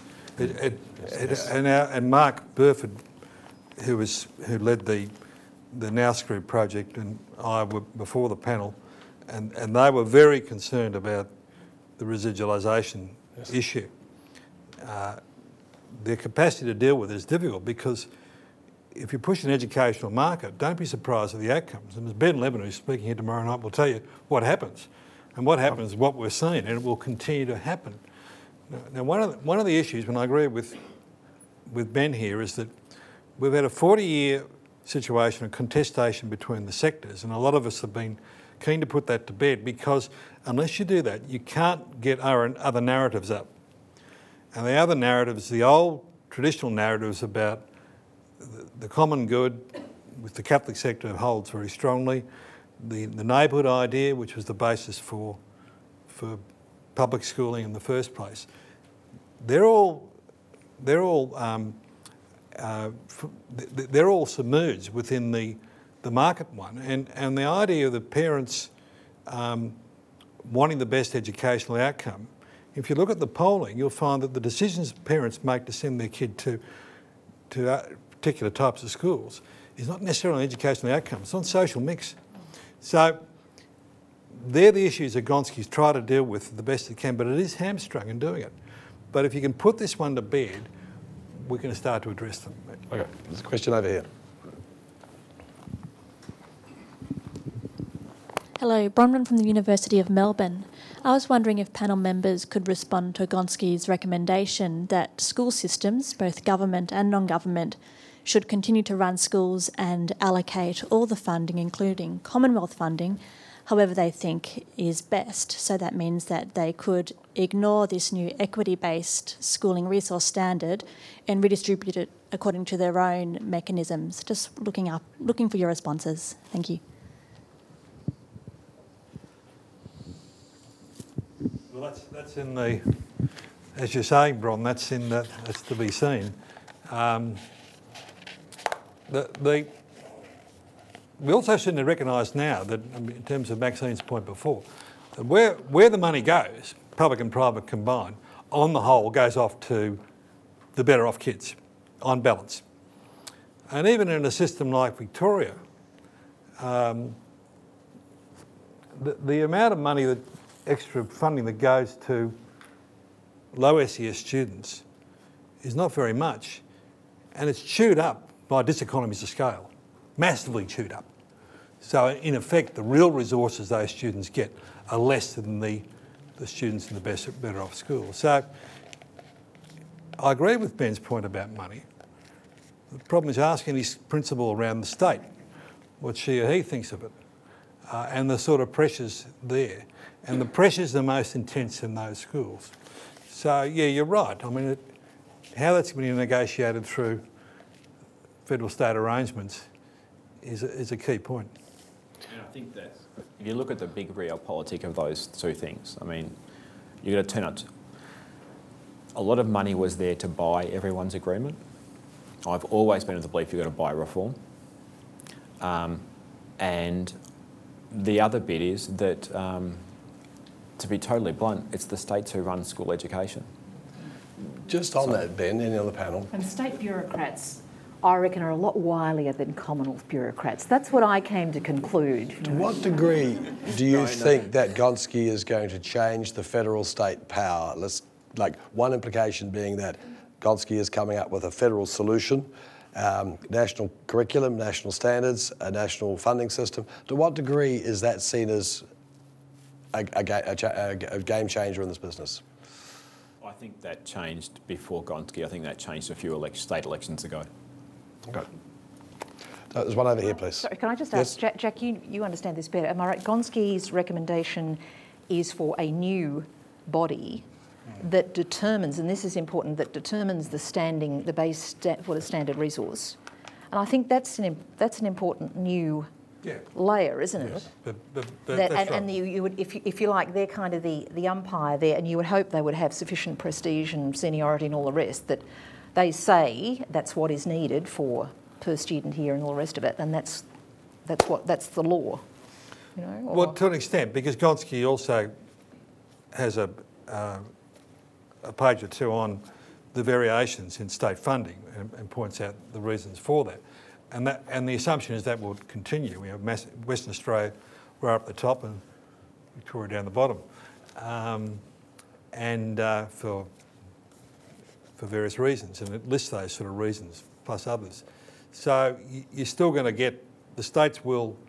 And Mark Burford, who led the Nous Group project, and I were before the panel, and they were very concerned about the residualisation issue. Their capacity to deal with it is difficult, because if you push an educational market, don't be surprised at the outcomes. And as Ben Levin, who's speaking here tomorrow night, will tell you what happens. And what happens is what we're seeing, and it will continue to happen. Now, one of the issues, and I agree with Ben here, is that we've had a 40-year situation of contestation between the sectors, and a lot of us have been keen to put that to bed, because unless you do that, you can't get other narratives up. And the other narratives, the old traditional narratives about the common good, which the Catholic sector holds very strongly, the neighbourhood idea, which was the basis for public schooling in the first place, they're all submerged within the market one, and the idea of the parents wanting the best educational outcome. If you look at the polling, you'll find that the decisions parents make to send their kid to particular types of schools is not necessarily an educational outcome, it's on social mix. So they're the issues that Gonski's try to deal with the best it can, but it is hamstrung in doing it. But if you can put this one to bed, we're going to start to address them. Okay, there's a question over here. Hello, Bronwyn from the University of Melbourne. I was wondering if panel members could respond to Gonski's recommendation that school systems, both government and non-government, should continue to run schools and allocate all the funding, including Commonwealth funding, however they think is best. So that means that they could ignore this new equity-based schooling resource standard and redistribute it according to their own mechanisms. Just looking for your responses. Thank you. Well, that's in the, as you're saying, Bron, that's to be seen. We also seem to recognise now that, in terms of Maxine's point before, that where the money goes, public and private combined, on the whole goes off to the better off kids, on balance. And even in a system like Victoria, the amount of money, that extra funding that goes to low SES students is not very much, and it's chewed up by diseconomies of scale, massively chewed up. So in effect, the real resources those students get are less than the students in the better off schools. So I agree with Ben's point about money. The problem is asking his principal around the state what she or he thinks of it, and the sort of pressures there. And the pressures are most intense in those schools. So yeah, you're right. I mean, how that's going to be negotiated through federal-state arrangements is a key point. And I think that if you look at the big realpolitik of those two things, I mean, you've got to turn up. A lot of money was there to buy everyone's agreement. I've always been of the belief you've got to buy reform. And the other bit is that, to be totally blunt, it's the states who run school education. Just on that, Ben, any other panel? And state bureaucrats, I reckon, are a lot wilier than Commonwealth bureaucrats. That's what I came to conclude. To what degree do you think that Gonski is going to change the federal-state power? One implication being that Gonski is coming up with a federal solution, national curriculum, national standards, a national funding system. To what degree is that seen as a game changer in this business? I think that changed before Gonski. I think that changed a few state elections ago. Okay. There's one over here, please. Sorry, can I just ask, Jack, you understand this better. Am I right? Gonski's recommendation is for a new body that determines, and this is important, that determines the standard resource. And I think that's an important new layer, isn't it? That's right. And you would, if you like, they're kind of the umpire there, and you would hope they would have sufficient prestige and seniority and all the rest that they say that's what is needed for per student here and all the rest of it, and that's the law. You know, well, to an extent, because Gonski also has a page or two on the variations in state funding and points out the reasons for that. And the assumption is that will continue. We have Western Australia right up the top and Victoria down the bottom, for various reasons, and it lists those sort of reasons plus others. So you're still going to get, the states will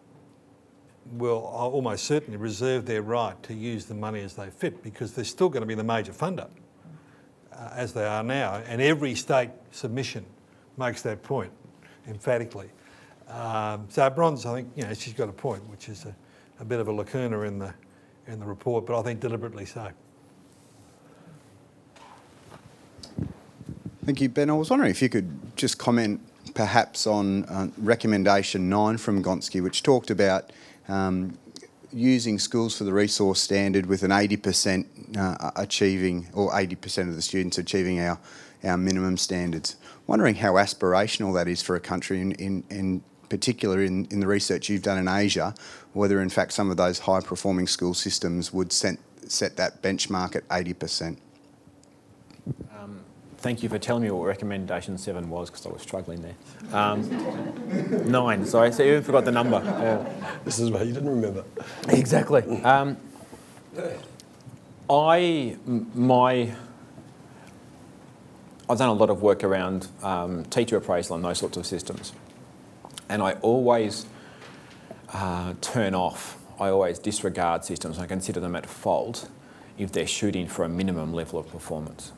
almost certainly reserve their right to use the money as they fit, because they're still going to be the major funder, as they are now. And every state submission makes that point emphatically. So Bronze, I think, she's got a point, which is a bit of a lacuna in the report, but I think deliberately so. Thank you, Ben. I was wondering if you could just comment perhaps on recommendation 9 from Gonski, which talked about using schools for the resource standard with an 80% achieving, or 80% of the students achieving our minimum standards. Wondering how aspirational that is for a country, in particular in the research you've done in Asia, whether in fact some of those high-performing school systems would set that benchmark at 80%. Thank you for telling me what recommendation 7 was, because I was struggling there. 9, sorry, so you even forgot the number. This is why you didn't remember. Exactly. I've done a lot of work around teacher appraisal and those sorts of systems. And I always I always disregard systems. I consider them at fault if they're shooting for a minimum level of performance.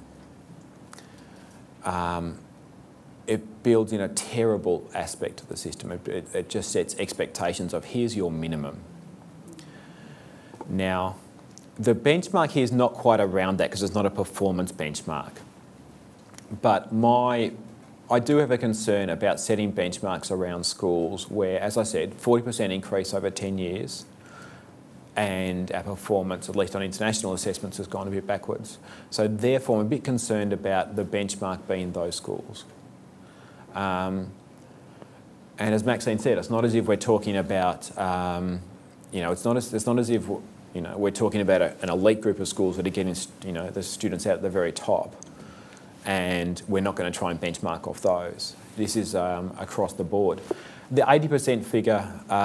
It builds in a terrible aspect of the system. It just sets expectations of here's your minimum. Now, the benchmark here is not quite around that because it's not a performance benchmark. But I do have a concern about setting benchmarks around schools where, as I said, 40% increase over 10 years and our performance, at least on international assessments, has gone a bit backwards. So therefore, I'm a bit concerned about the benchmark being those schools. And as Maxine said, it's not as if we're talking about, it's not as if we're talking about an elite group of schools that are getting, the students out at the very top, and we're not going to try and benchmark off those. This is across the board. The 80% figure.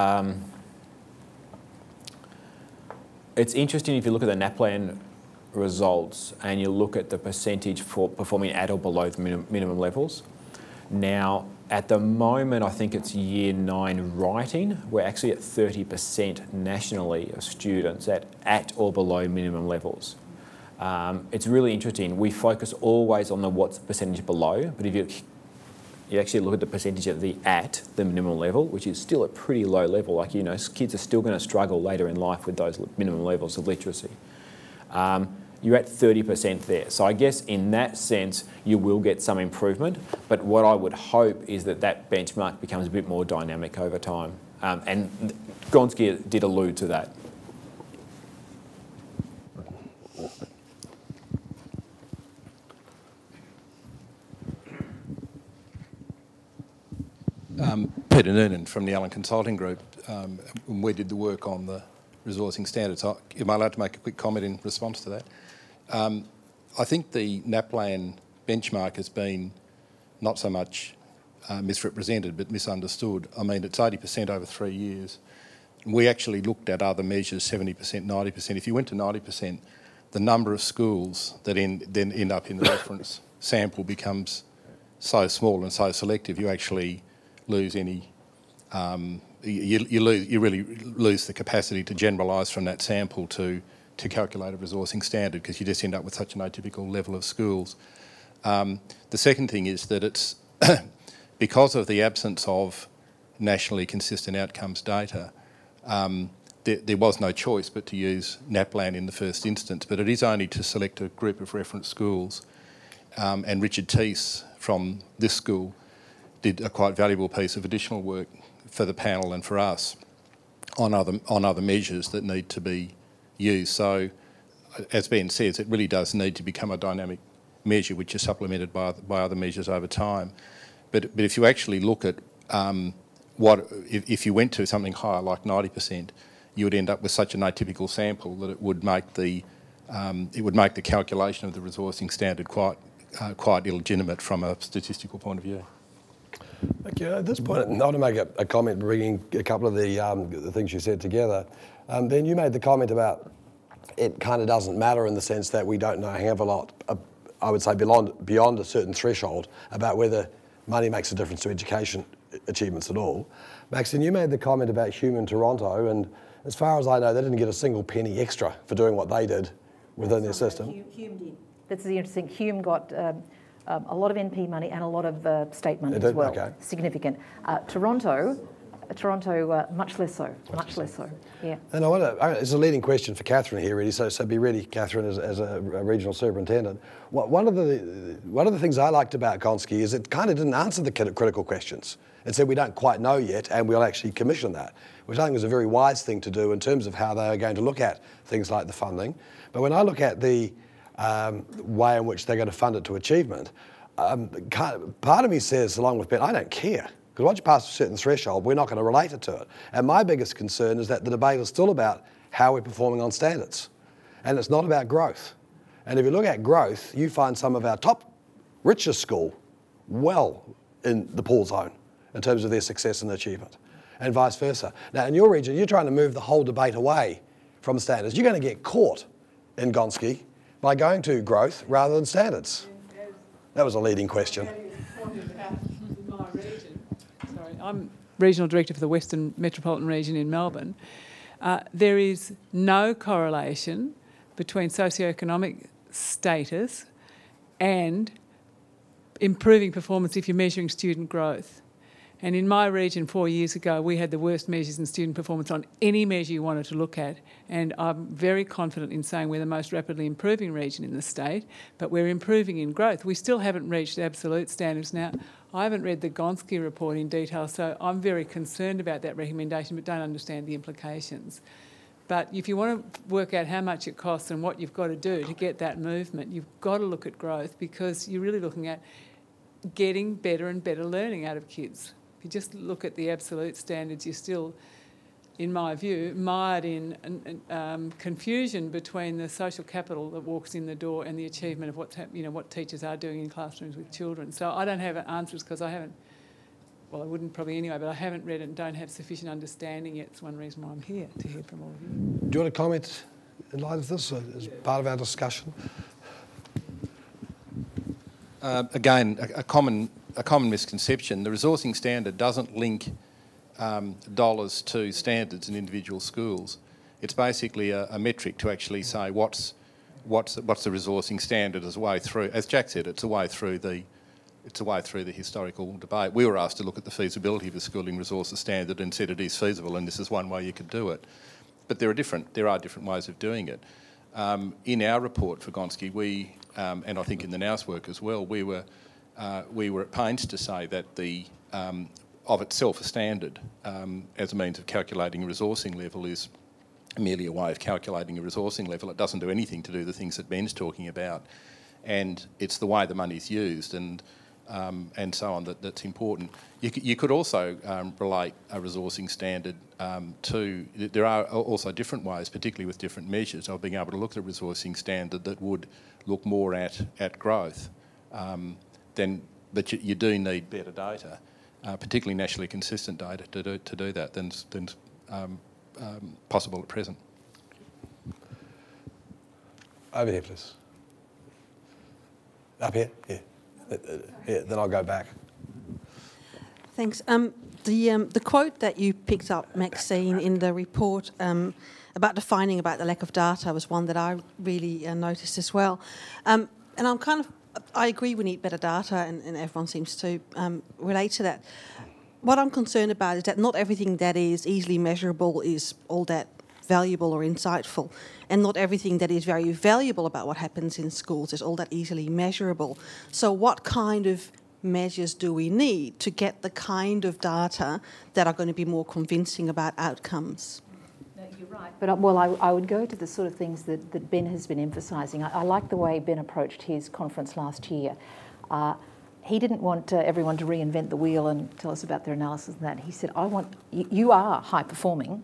It's interesting if you look at the NAPLAN results and you look at the percentage for performing at or below the minimum levels. Now, at the moment, I think it's Year 9 writing. We're actually at 30% nationally of students at or below minimum levels. It's really interesting. We focus always on what's the percentage below, but if you actually look at the percentage at the minimum level, which is still a pretty low level, kids are still going to struggle later in life with those minimum levels of literacy. You're at 30% there. So I guess in that sense, you will get some improvement, but what I would hope is that benchmark becomes a bit more dynamic over time. And Gonski did allude to that. Peter Noonan from the Allen Consulting Group. When we did the work on the resourcing standards. Am I allowed to make a quick comment in response to that? I think the NAPLAN benchmark has been not so much misrepresented but misunderstood. I mean, it's 80% over 3 years. We actually looked at other measures, 70%, 90%. If you went to 90%, the number of schools that then end up in the reference sample becomes so small and so selective, you actually lose any, you really lose the capacity to generalise from that sample to calculate a resourcing standard, because you just end up with such an atypical level of schools. The second thing is that it's because of the absence of nationally consistent outcomes data, there was no choice but to use NAPLAN in the first instance, but it is only to select a group of reference schools. And Richard Teese from this school did a quite valuable piece of additional work for the panel and for us on other measures that need to be used. So, as Ben says, it really does need to become a dynamic measure which is supplemented by other measures over time. But if you actually look at if you went to something higher like 90%, you would end up with such an atypical sample that it would make the calculation of the resourcing standard quite illegitimate from a statistical point of view. Okay, at this point, I want to make a comment, bringing a couple of the things you said together. Ben, you made the comment about it kind of doesn't matter in the sense that we don't know a hell of a lot, I would say beyond a certain threshold, about whether money makes a difference to education achievements at all. Maxine, you made the comment about Hume in Toronto, and as far as I know, they didn't get a single penny extra for doing what they did within their system. Hume did. That's the interesting. Hume got a lot of NP money and a lot of state money as well. Okay. Significant. Toronto, much less so. Much less so. Yeah. And it's a leading question for Catherine here, really. So be ready, Catherine, as a regional superintendent. One of the things I liked about Gonski is it kind of didn't answer the critical questions. It said we don't quite know yet, and we'll actually commission that, which I think was a very wise thing to do in terms of how they are going to look at things like the funding. But when I look at the way in which they're going to fund it to achievement, part of me says, along with Ben, I don't care. Because once you pass a certain threshold, we're not going to relate it to it. And my biggest concern is that the debate is still about how we're performing on standards. And it's not about growth. And if you look at growth, you find some of our top, richest school well in the pool zone in terms of their success and achievement, and vice versa. Now, in your region, you're trying to move the whole debate away from standards. You're going to get caught in Gonski by going to growth rather than standards. That was a leading question. I'm Regional Director for the Western Metropolitan Region in Melbourne. There is no correlation between socioeconomic status and improving performance if you're measuring student growth. And in my region 4 years ago, we had the worst measures in student performance on any measure you wanted to look at. And I'm very confident in saying we're the most rapidly improving region in the state, but we're improving in growth. We still haven't reached absolute standards. Now, I haven't read the Gonski report in detail, so I'm very concerned about that recommendation, but don't understand the implications. But if you want to work out how much it costs and what you've got to do to get that movement, you've got to look at growth, because you're really looking at getting better and better learning out of kids. If you just look at the absolute standards, you're still, in my view, mired in confusion between the social capital that walks in the door and the achievement of what teachers are doing in classrooms with children. So I don't have answers because I haven't, well, I wouldn't probably anyway, but I haven't read it and don't have sufficient understanding yet. It's one reason why I'm here, to hear from all of you. Do you want to comment in light of this as part of our discussion? Again, a common misconception. The resourcing standard doesn't link dollars to standards in individual schools. It's basically a metric to actually say what's the resourcing standard as a way through. As Jack said, it's a way through the historical debate. We were asked to look at the feasibility of the schooling resources standard and said it is feasible, and this is one way you could do it. But there are different ways of doing it. In our report for Gonski, and I think in the NOWS work as well, we were at pains to say that the of itself a standard as a means of calculating a resourcing level is merely a way of calculating a resourcing level. It doesn't do anything to do the things that Ben's talking about, and it's the way the money's used. And and so on that's important. You could also relate a resourcing standard to, there are also different ways, particularly with different measures, of being able to look at a resourcing standard that would look more at growth. But you do need better data, particularly nationally consistent data to do that than possible at present. Over here, please. Up here? Yeah. Then I'll go back. Thanks. The quote that you picked up, Maxine, in the report about defining about the lack of data was one that I really noticed as well. And I agree we need better data, and everyone seems to relate to that. What I'm concerned about is that not everything that is easily measurable is all that valuable or insightful, and not everything that is very valuable about what happens in schools is all that easily measurable. So what kind of measures do we need to get the kind of data that are going to be more convincing about outcomes? No, you're right. But I would go to the sort of things that Ben has been emphasising. I like the way Ben approached his conference last year. He didn't want everyone to reinvent the wheel and tell us about their analysis and that. He said, you are high performing.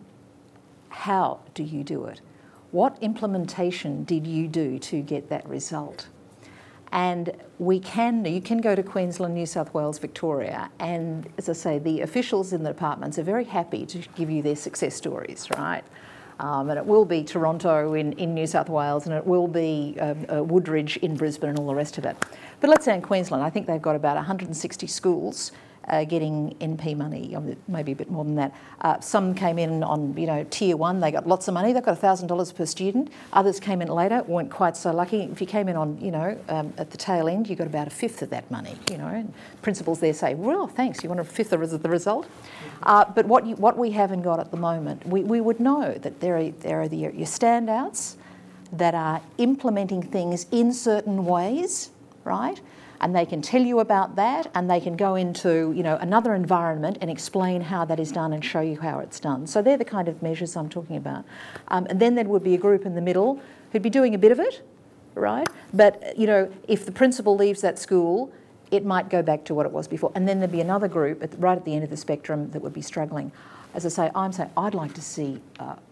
How do you do it? What implementation did you do to get that result? And you can go to Queensland, New South Wales, Victoria, and as I say, the officials in the departments are very happy to give you their success stories, right? And it will be Toronto in New South Wales, and it will be Woodridge in Brisbane and all the rest of it. But let's say in Queensland, I think they've got about 160 schools getting NP money, maybe a bit more than that. Some came in on, tier one, they got lots of money, they've got $1,000 per student. Others came in later, weren't quite so lucky. If you came in on, at the tail end, you got about a fifth of that money, And principals there say, well, thanks, you want a fifth of the result? But what we haven't got at the moment, we would know that there are your standouts that are implementing things in certain ways, right? And they can tell you about that, and they can go into another environment and explain how that is done and show you how it's done. So they're the kind of measures I'm talking about. And then there would be a group in the middle who'd be doing a bit of it, right? But if the principal leaves that school, it might go back to what it was before. And then there'd be another group right at the end of the spectrum that would be struggling. As I say, I'd like to see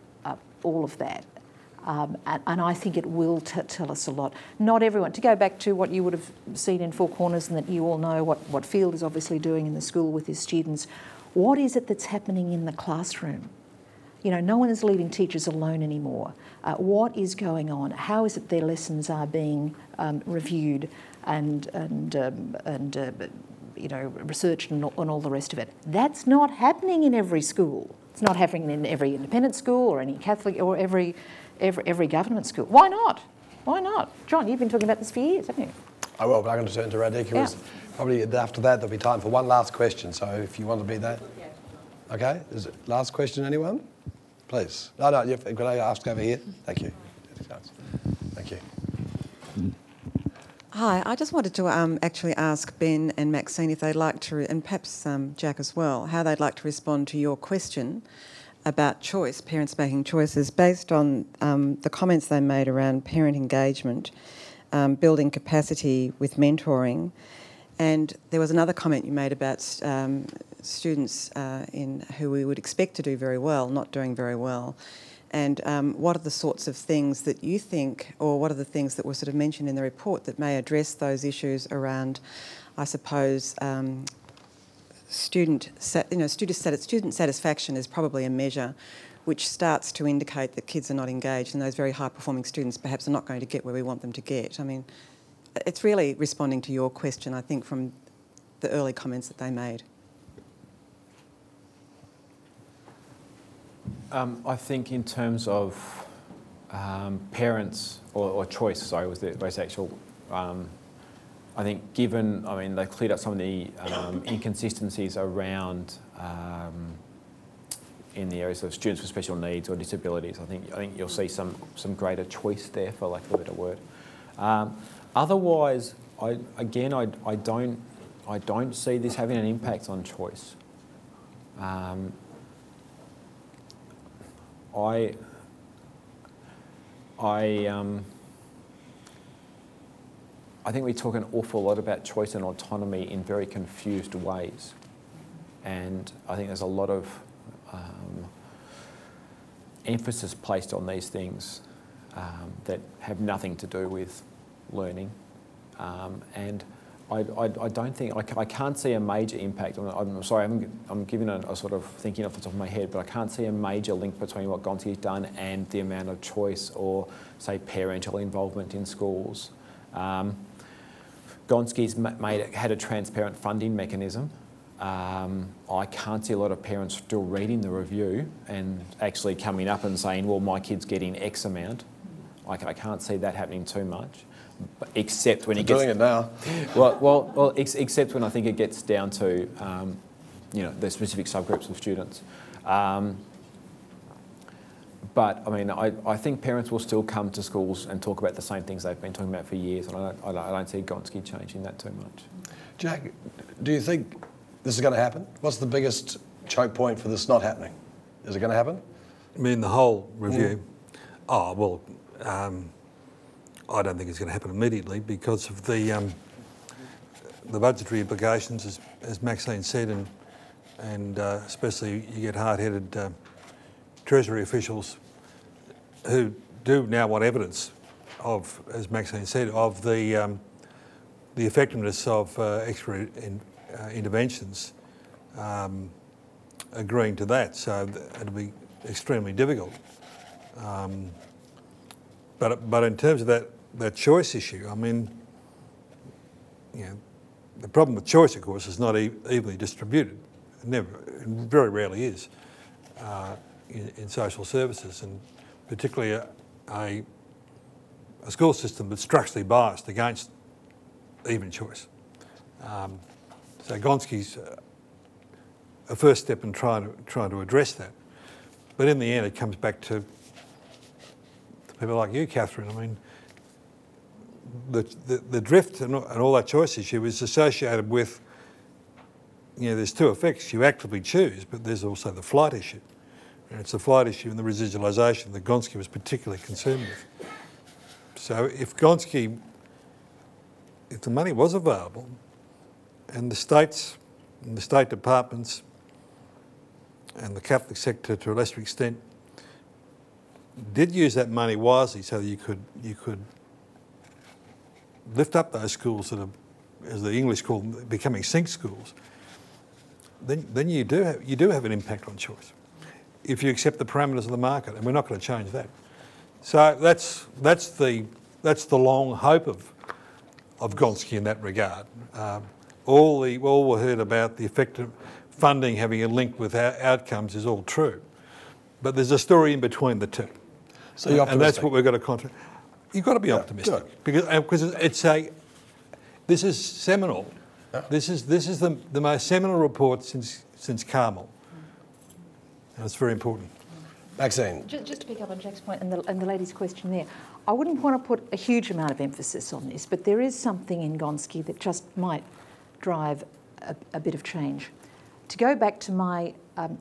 all of that. And I think it will tell us a lot. Not everyone. To go back to what you would have seen in Four Corners, and that you all know what Field is obviously doing in the school with his students, what is it that's happening in the classroom? No one is leaving teachers alone anymore. What is going on? How is it their lessons are being reviewed and researched and all the rest of it? That's not happening in every school. It's not happening in every independent school or any Catholic or every government school. Why not? Why not? John, you've been talking about this for years, haven't you? I will, but I'm going to turn to Radhika. Yeah. Probably after that, there'll be time for one last question. So if you want to be that. Okay. Is it last question, anyone? Please. No, can I ask over here? Thank you. Thank you. Hi, I just wanted to actually ask Ben and Maxine if they'd like to, and perhaps Jack as well, how they'd like to respond to your question about choice, parents making choices, based on the comments they made around parent engagement, building capacity with mentoring. And there was another comment you made about students who we would expect to do very well, not doing very well. And what are the sorts of things that you think, or what are the things that were sort of mentioned in the report that may address those issues around, I suppose, student satisfaction is probably a measure which starts to indicate that kids are not engaged, and those very high-performing students perhaps are not going to get where we want them to get. I mean, it's really responding to your question, I think, from the early comments that they made. I think in terms of parents or choice, sorry, was the most actual. I think they cleared up some of the inconsistencies around in the areas of students with special needs or disabilities. I think you'll see some greater choice there, for lack of a better word. Otherwise, I don't see this having an impact on choice. I think we talk an awful lot about choice and autonomy in very confused ways. And I think there's a lot of emphasis placed on these things that have nothing to do with learning. And I don't think, I can't see a major impact. I'm sorry, I'm giving a sort of thinking off the top of my head, but I can't see a major link between what Gonski's done and the amount of choice or, say, parental involvement in schools. Gonski's had a transparent funding mechanism. I can't see a lot of parents still reading the review and actually coming up and saying, well, my kid's getting X amount. I can't see that happening too much, except when it gets... doing it now. Well, except when I think it gets down to, the specific subgroups of students. But, I mean, I think parents will still come to schools and talk about the same things they've been talking about for years, and I don't see Gonski changing that too much. Jack, do you think this is going to happen? What's the biggest choke point for this not happening? Is it going to happen? I mean, the whole review? Oh, well, I don't think it's going to happen immediately because of the budgetary implications, as Maxine said, and especially you get hard-headed Treasury officials who do now want evidence of, as Maxine said, of the effectiveness of extra interventions, agreeing to that. So it'll be extremely difficult. But in terms of that choice issue, I mean, the problem with choice, of course, is not evenly distributed. It very rarely is in social services, and particularly a school system that's structurally biased against even choice. So Gonski's a first step in trying to address that. But in the end, it comes back to people like you, Catherine. I mean, the drift and all that choice issue is associated with, there's two effects. You actively choose, but there's also the flight issue. And it's the flight issue and the residualisation that Gonski was particularly concerned with. So if the money was available and the states and the state departments and the Catholic sector to a lesser extent did use that money wisely so that you could lift up those schools that are, as the English call them, becoming sink schools, then you do have an impact on choice if you accept the parameters of the market, and we're not going to change that. So that's the long hope of Gonski in that regard. All we heard about the effective funding having a link with outcomes is all true, but there's a story in between the two. So you're optimistic. And that's what we've got to concentrate. You've got to be optimistic because this is seminal. Yeah. This is the most seminal report since Carmel, and it's very important. Maxine. Just to pick up on Jack's point and the lady's question there, I wouldn't want to put a huge amount of emphasis on this, but there is something in Gonski that just might drive a bit of change. To go back to my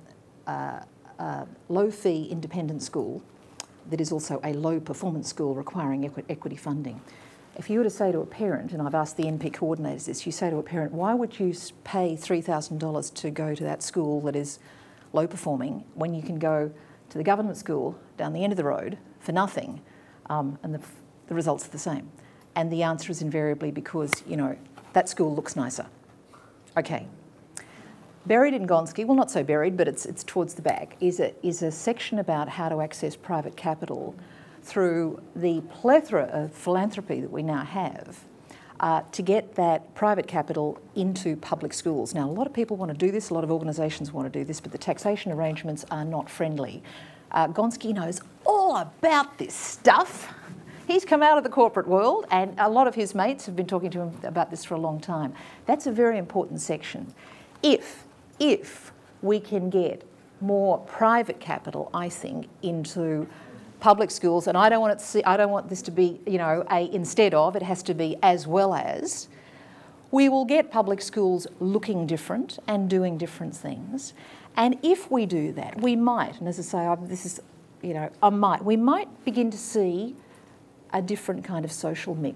low-fee independent school, that is also a low-performance school requiring equity funding. If you were to say to a parent, and I've asked the NP coordinators this, you say to a parent, why would you pay $3,000 to go to that school that is low-performing when you can go to the government school down the end of the road for nothing, and the results are the same? And the answer is invariably because, that school looks nicer. Okay. Buried in Gonski, well, not so buried, but it's towards the back, is a section about how to access private capital through the plethora of philanthropy that we now have to get that private capital into public schools. Now, a lot of people want to do this, a lot of organisations want to do this, but the taxation arrangements are not friendly. Gonski knows all about this stuff. He's come out of the corporate world, and a lot of his mates have been talking to him about this for a long time. That's a very important section. If we can get more private capital, I think, into public schools, and I don't want this to be, a instead of, it has to be as well as, we will get public schools looking different and doing different things. And if we do that, we might, and as I say, we might begin to see a different kind of social mix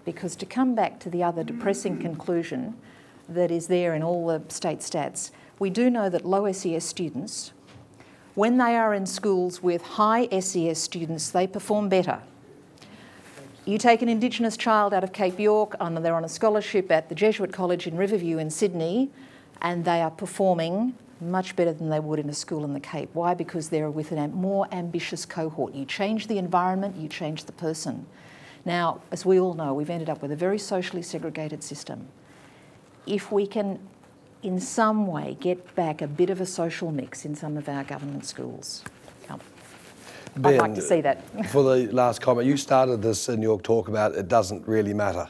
because to come back to the other depressing conclusion that is there in all the state stats, we do know that low SES students, when they are in schools with high SES students, they perform better. You take an Indigenous child out of Cape York, and they're on a scholarship at the Jesuit College in Riverview in Sydney, and they are performing much better than they would in a school in the Cape. Why? Because they're with a more ambitious cohort. You change the environment, you change the person. Now, as we all know, we've ended up with a very socially segregated system. If we can, in some way, get back a bit of a social mix in some of our government schools, Ben, I'd like to see that. For the last comment, you started this in your talk about it doesn't really matter.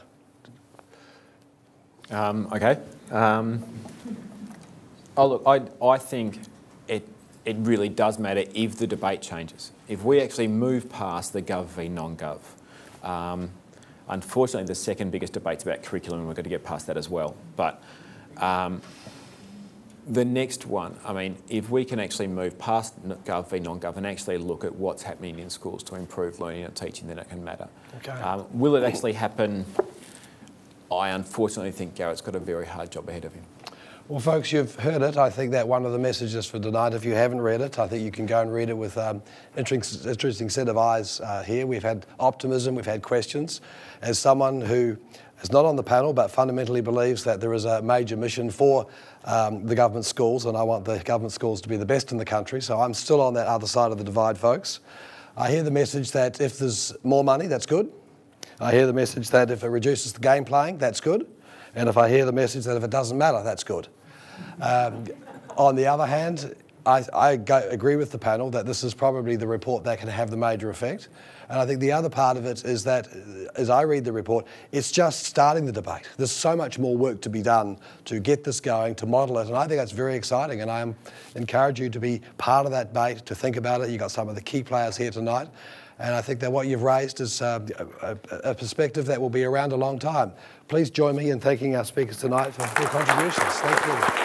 Okay. Look, I think it really does matter if the debate changes. If we actually move past the gov v non-gov. Unfortunately, the second biggest debate's about curriculum, and we're going to get past that as well. But the next one, I mean, if we can actually move past gov v non-gov and actually look at what's happening in schools to improve learning and teaching, then it can matter. Okay. Will it actually happen? I unfortunately think Garrett's got a very hard job ahead of him. Well, folks, you've heard it. I think that one of the messages for tonight, if you haven't read it, I think you can go and read it with interesting set of eyes here. We've had optimism, we've had questions. As someone who is not on the panel but fundamentally believes that there is a major mission for the government schools, and I want the government schools to be the best in the country, so I'm still on that other side of the divide, folks. I hear the message that if there's more money, that's good. I hear the message that if it reduces the game playing, that's good. And if I hear the message that if it doesn't matter, that's good. On the other hand, I agree with the panel that this is probably the report that can have the major effect. And I think the other part of it is that, as I read the report, it's just starting the debate. There's so much more work to be done to get this going, to model it, and I think that's very exciting. And I encourage you to be part of that debate, to think about it. You've got some of the key players here tonight. And I think that what you've raised is a perspective that will be around a long time. Please join me in thanking our speakers tonight for their contributions. Thank you.